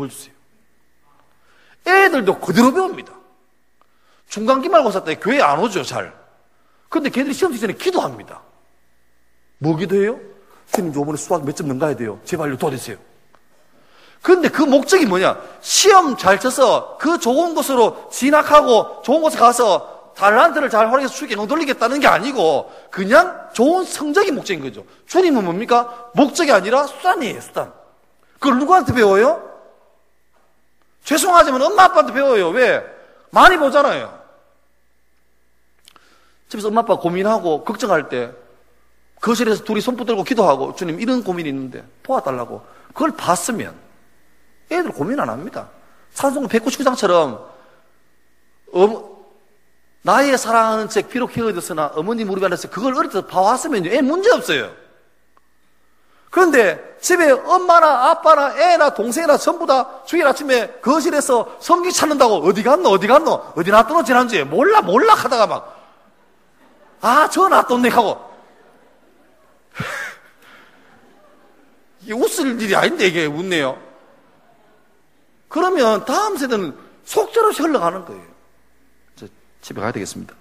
애들도 그대로 배웁니다. 중간 기말고사 때 교회 안 오죠 잘. 근데 걔들이 시험 직전에 기도합니다. 뭐 기도해요? 주님 이번에 수학 몇 점 넘가야 돼요. 제발요 도와주세요. 근데 그 목적이 뭐냐? 시험 잘 쳐서 그 좋은 곳으로 진학하고 좋은 곳에 가서 달란트를 잘 활용해서 주께 영광 돌리겠다는 게 아니고 그냥 좋은 성적이 목적인 거죠. 주님은 뭡니까? 목적이 아니라 수단이에요. 수단. 그걸 누구한테 배워요? 죄송하지만 엄마 아빠한테 배워요. 왜? 많이 보잖아요. 집에서 엄마 아빠 고민하고 걱정할 때 거실에서 둘이 손 붙들고 기도하고 주님 이런 고민이 있는데 도와달라고 그걸 봤으면 애들 고민 안 합니다. 찬송가 199장처럼 나의 사랑하는 책 비록 헤어졌으나 어머니 무릎에 앉아서 그걸 어릴 때 봐왔으면 애 문제 없어요. 그런데 집에 엄마나 아빠나 애나 동생이나 전부 다 주일 아침에 거실에서 성경 찾는다고 어디 갔노 어디 놔뒀노 지난주에 몰라 하다가 막 저 놔뒀네 하고 이게 웃을 일이 아닌데 이게 웃네요. 그러면 다음 세대는 속절없이 흘러가는 거예요. 저 집에 가야 되겠습니다.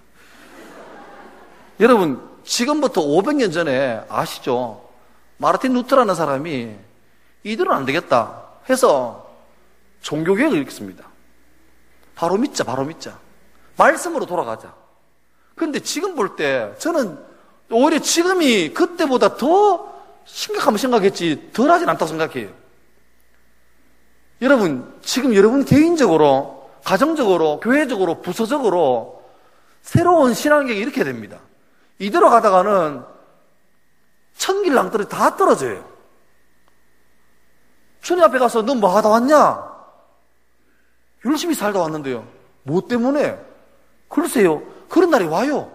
여러분 지금부터 500년 전에 아시죠? 마르틴 루터라는 사람이 이대로는 안 되겠다 해서 종교개혁을 일으켰습니다. 바로 믿자. 말씀으로 돌아가자. 근데 지금 볼 때 저는 오히려 지금이 그때보다 더 심각하면 심각했지 덜 하진 않다고 생각해요. 여러분 지금 여러분 개인적으로 가정적으로 교회적으로 부서적으로 새로운 신앙계획이 이렇게 됩니다. 이대로 가다가는 천길랑떨이 다 떨어져요. 주님 앞에 가서 너 뭐 하다 왔냐? 열심히 살다 왔는데요. 뭐 때문에? 글쎄요. 그런 날이 와요.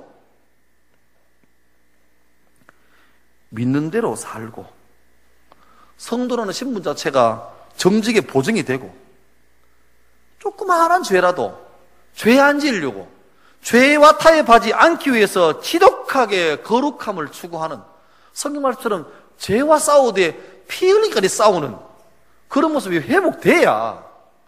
믿는 대로 살고 성도라는 신분 자체가 정직에 보증이 되고 조그마한 죄라도 죄 안 지으려고 죄와 타협하지 않기 위해서 지독하게 거룩함을 추구하는 성경 말씀처럼 죄와 싸우되 피 흘리기까지 싸우는 그런 모습이 회복돼야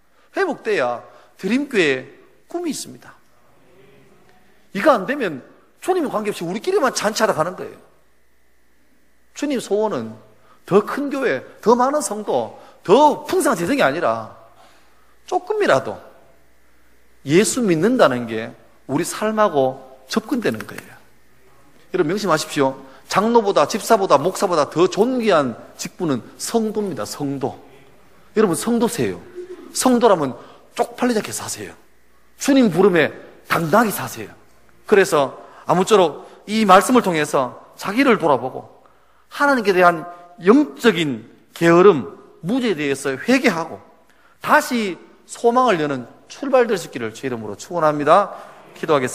드림교회 꿈이 있습니다. 이거 안 되면 주님과 관계없이 우리끼리만 잔치하다 가는 거예요. 주님 소원은 더 큰 교회, 더 많은 성도, 더 풍성한 재정이 아니라 조금이라도 예수 믿는다는 게 우리 삶하고 접근되는 거예요. 여러분 명심하십시오. 장로보다 집사보다 목사보다 더 존귀한 직분은 성도입니다. 성도. 여러분 성도세요. 성도라면 쪽팔리지 않게 사세요. 주님 부름에 당당하게 사세요. 그래서 아무쪼록 이 말씀을 통해서 자기를 돌아보고 하나님께 대한 영적인 게으름, 무죄에 대해서 회개하고 다시 소망을 여는 출발될 수 있기를 주 이름으로 축원합니다. 기도하겠습니다.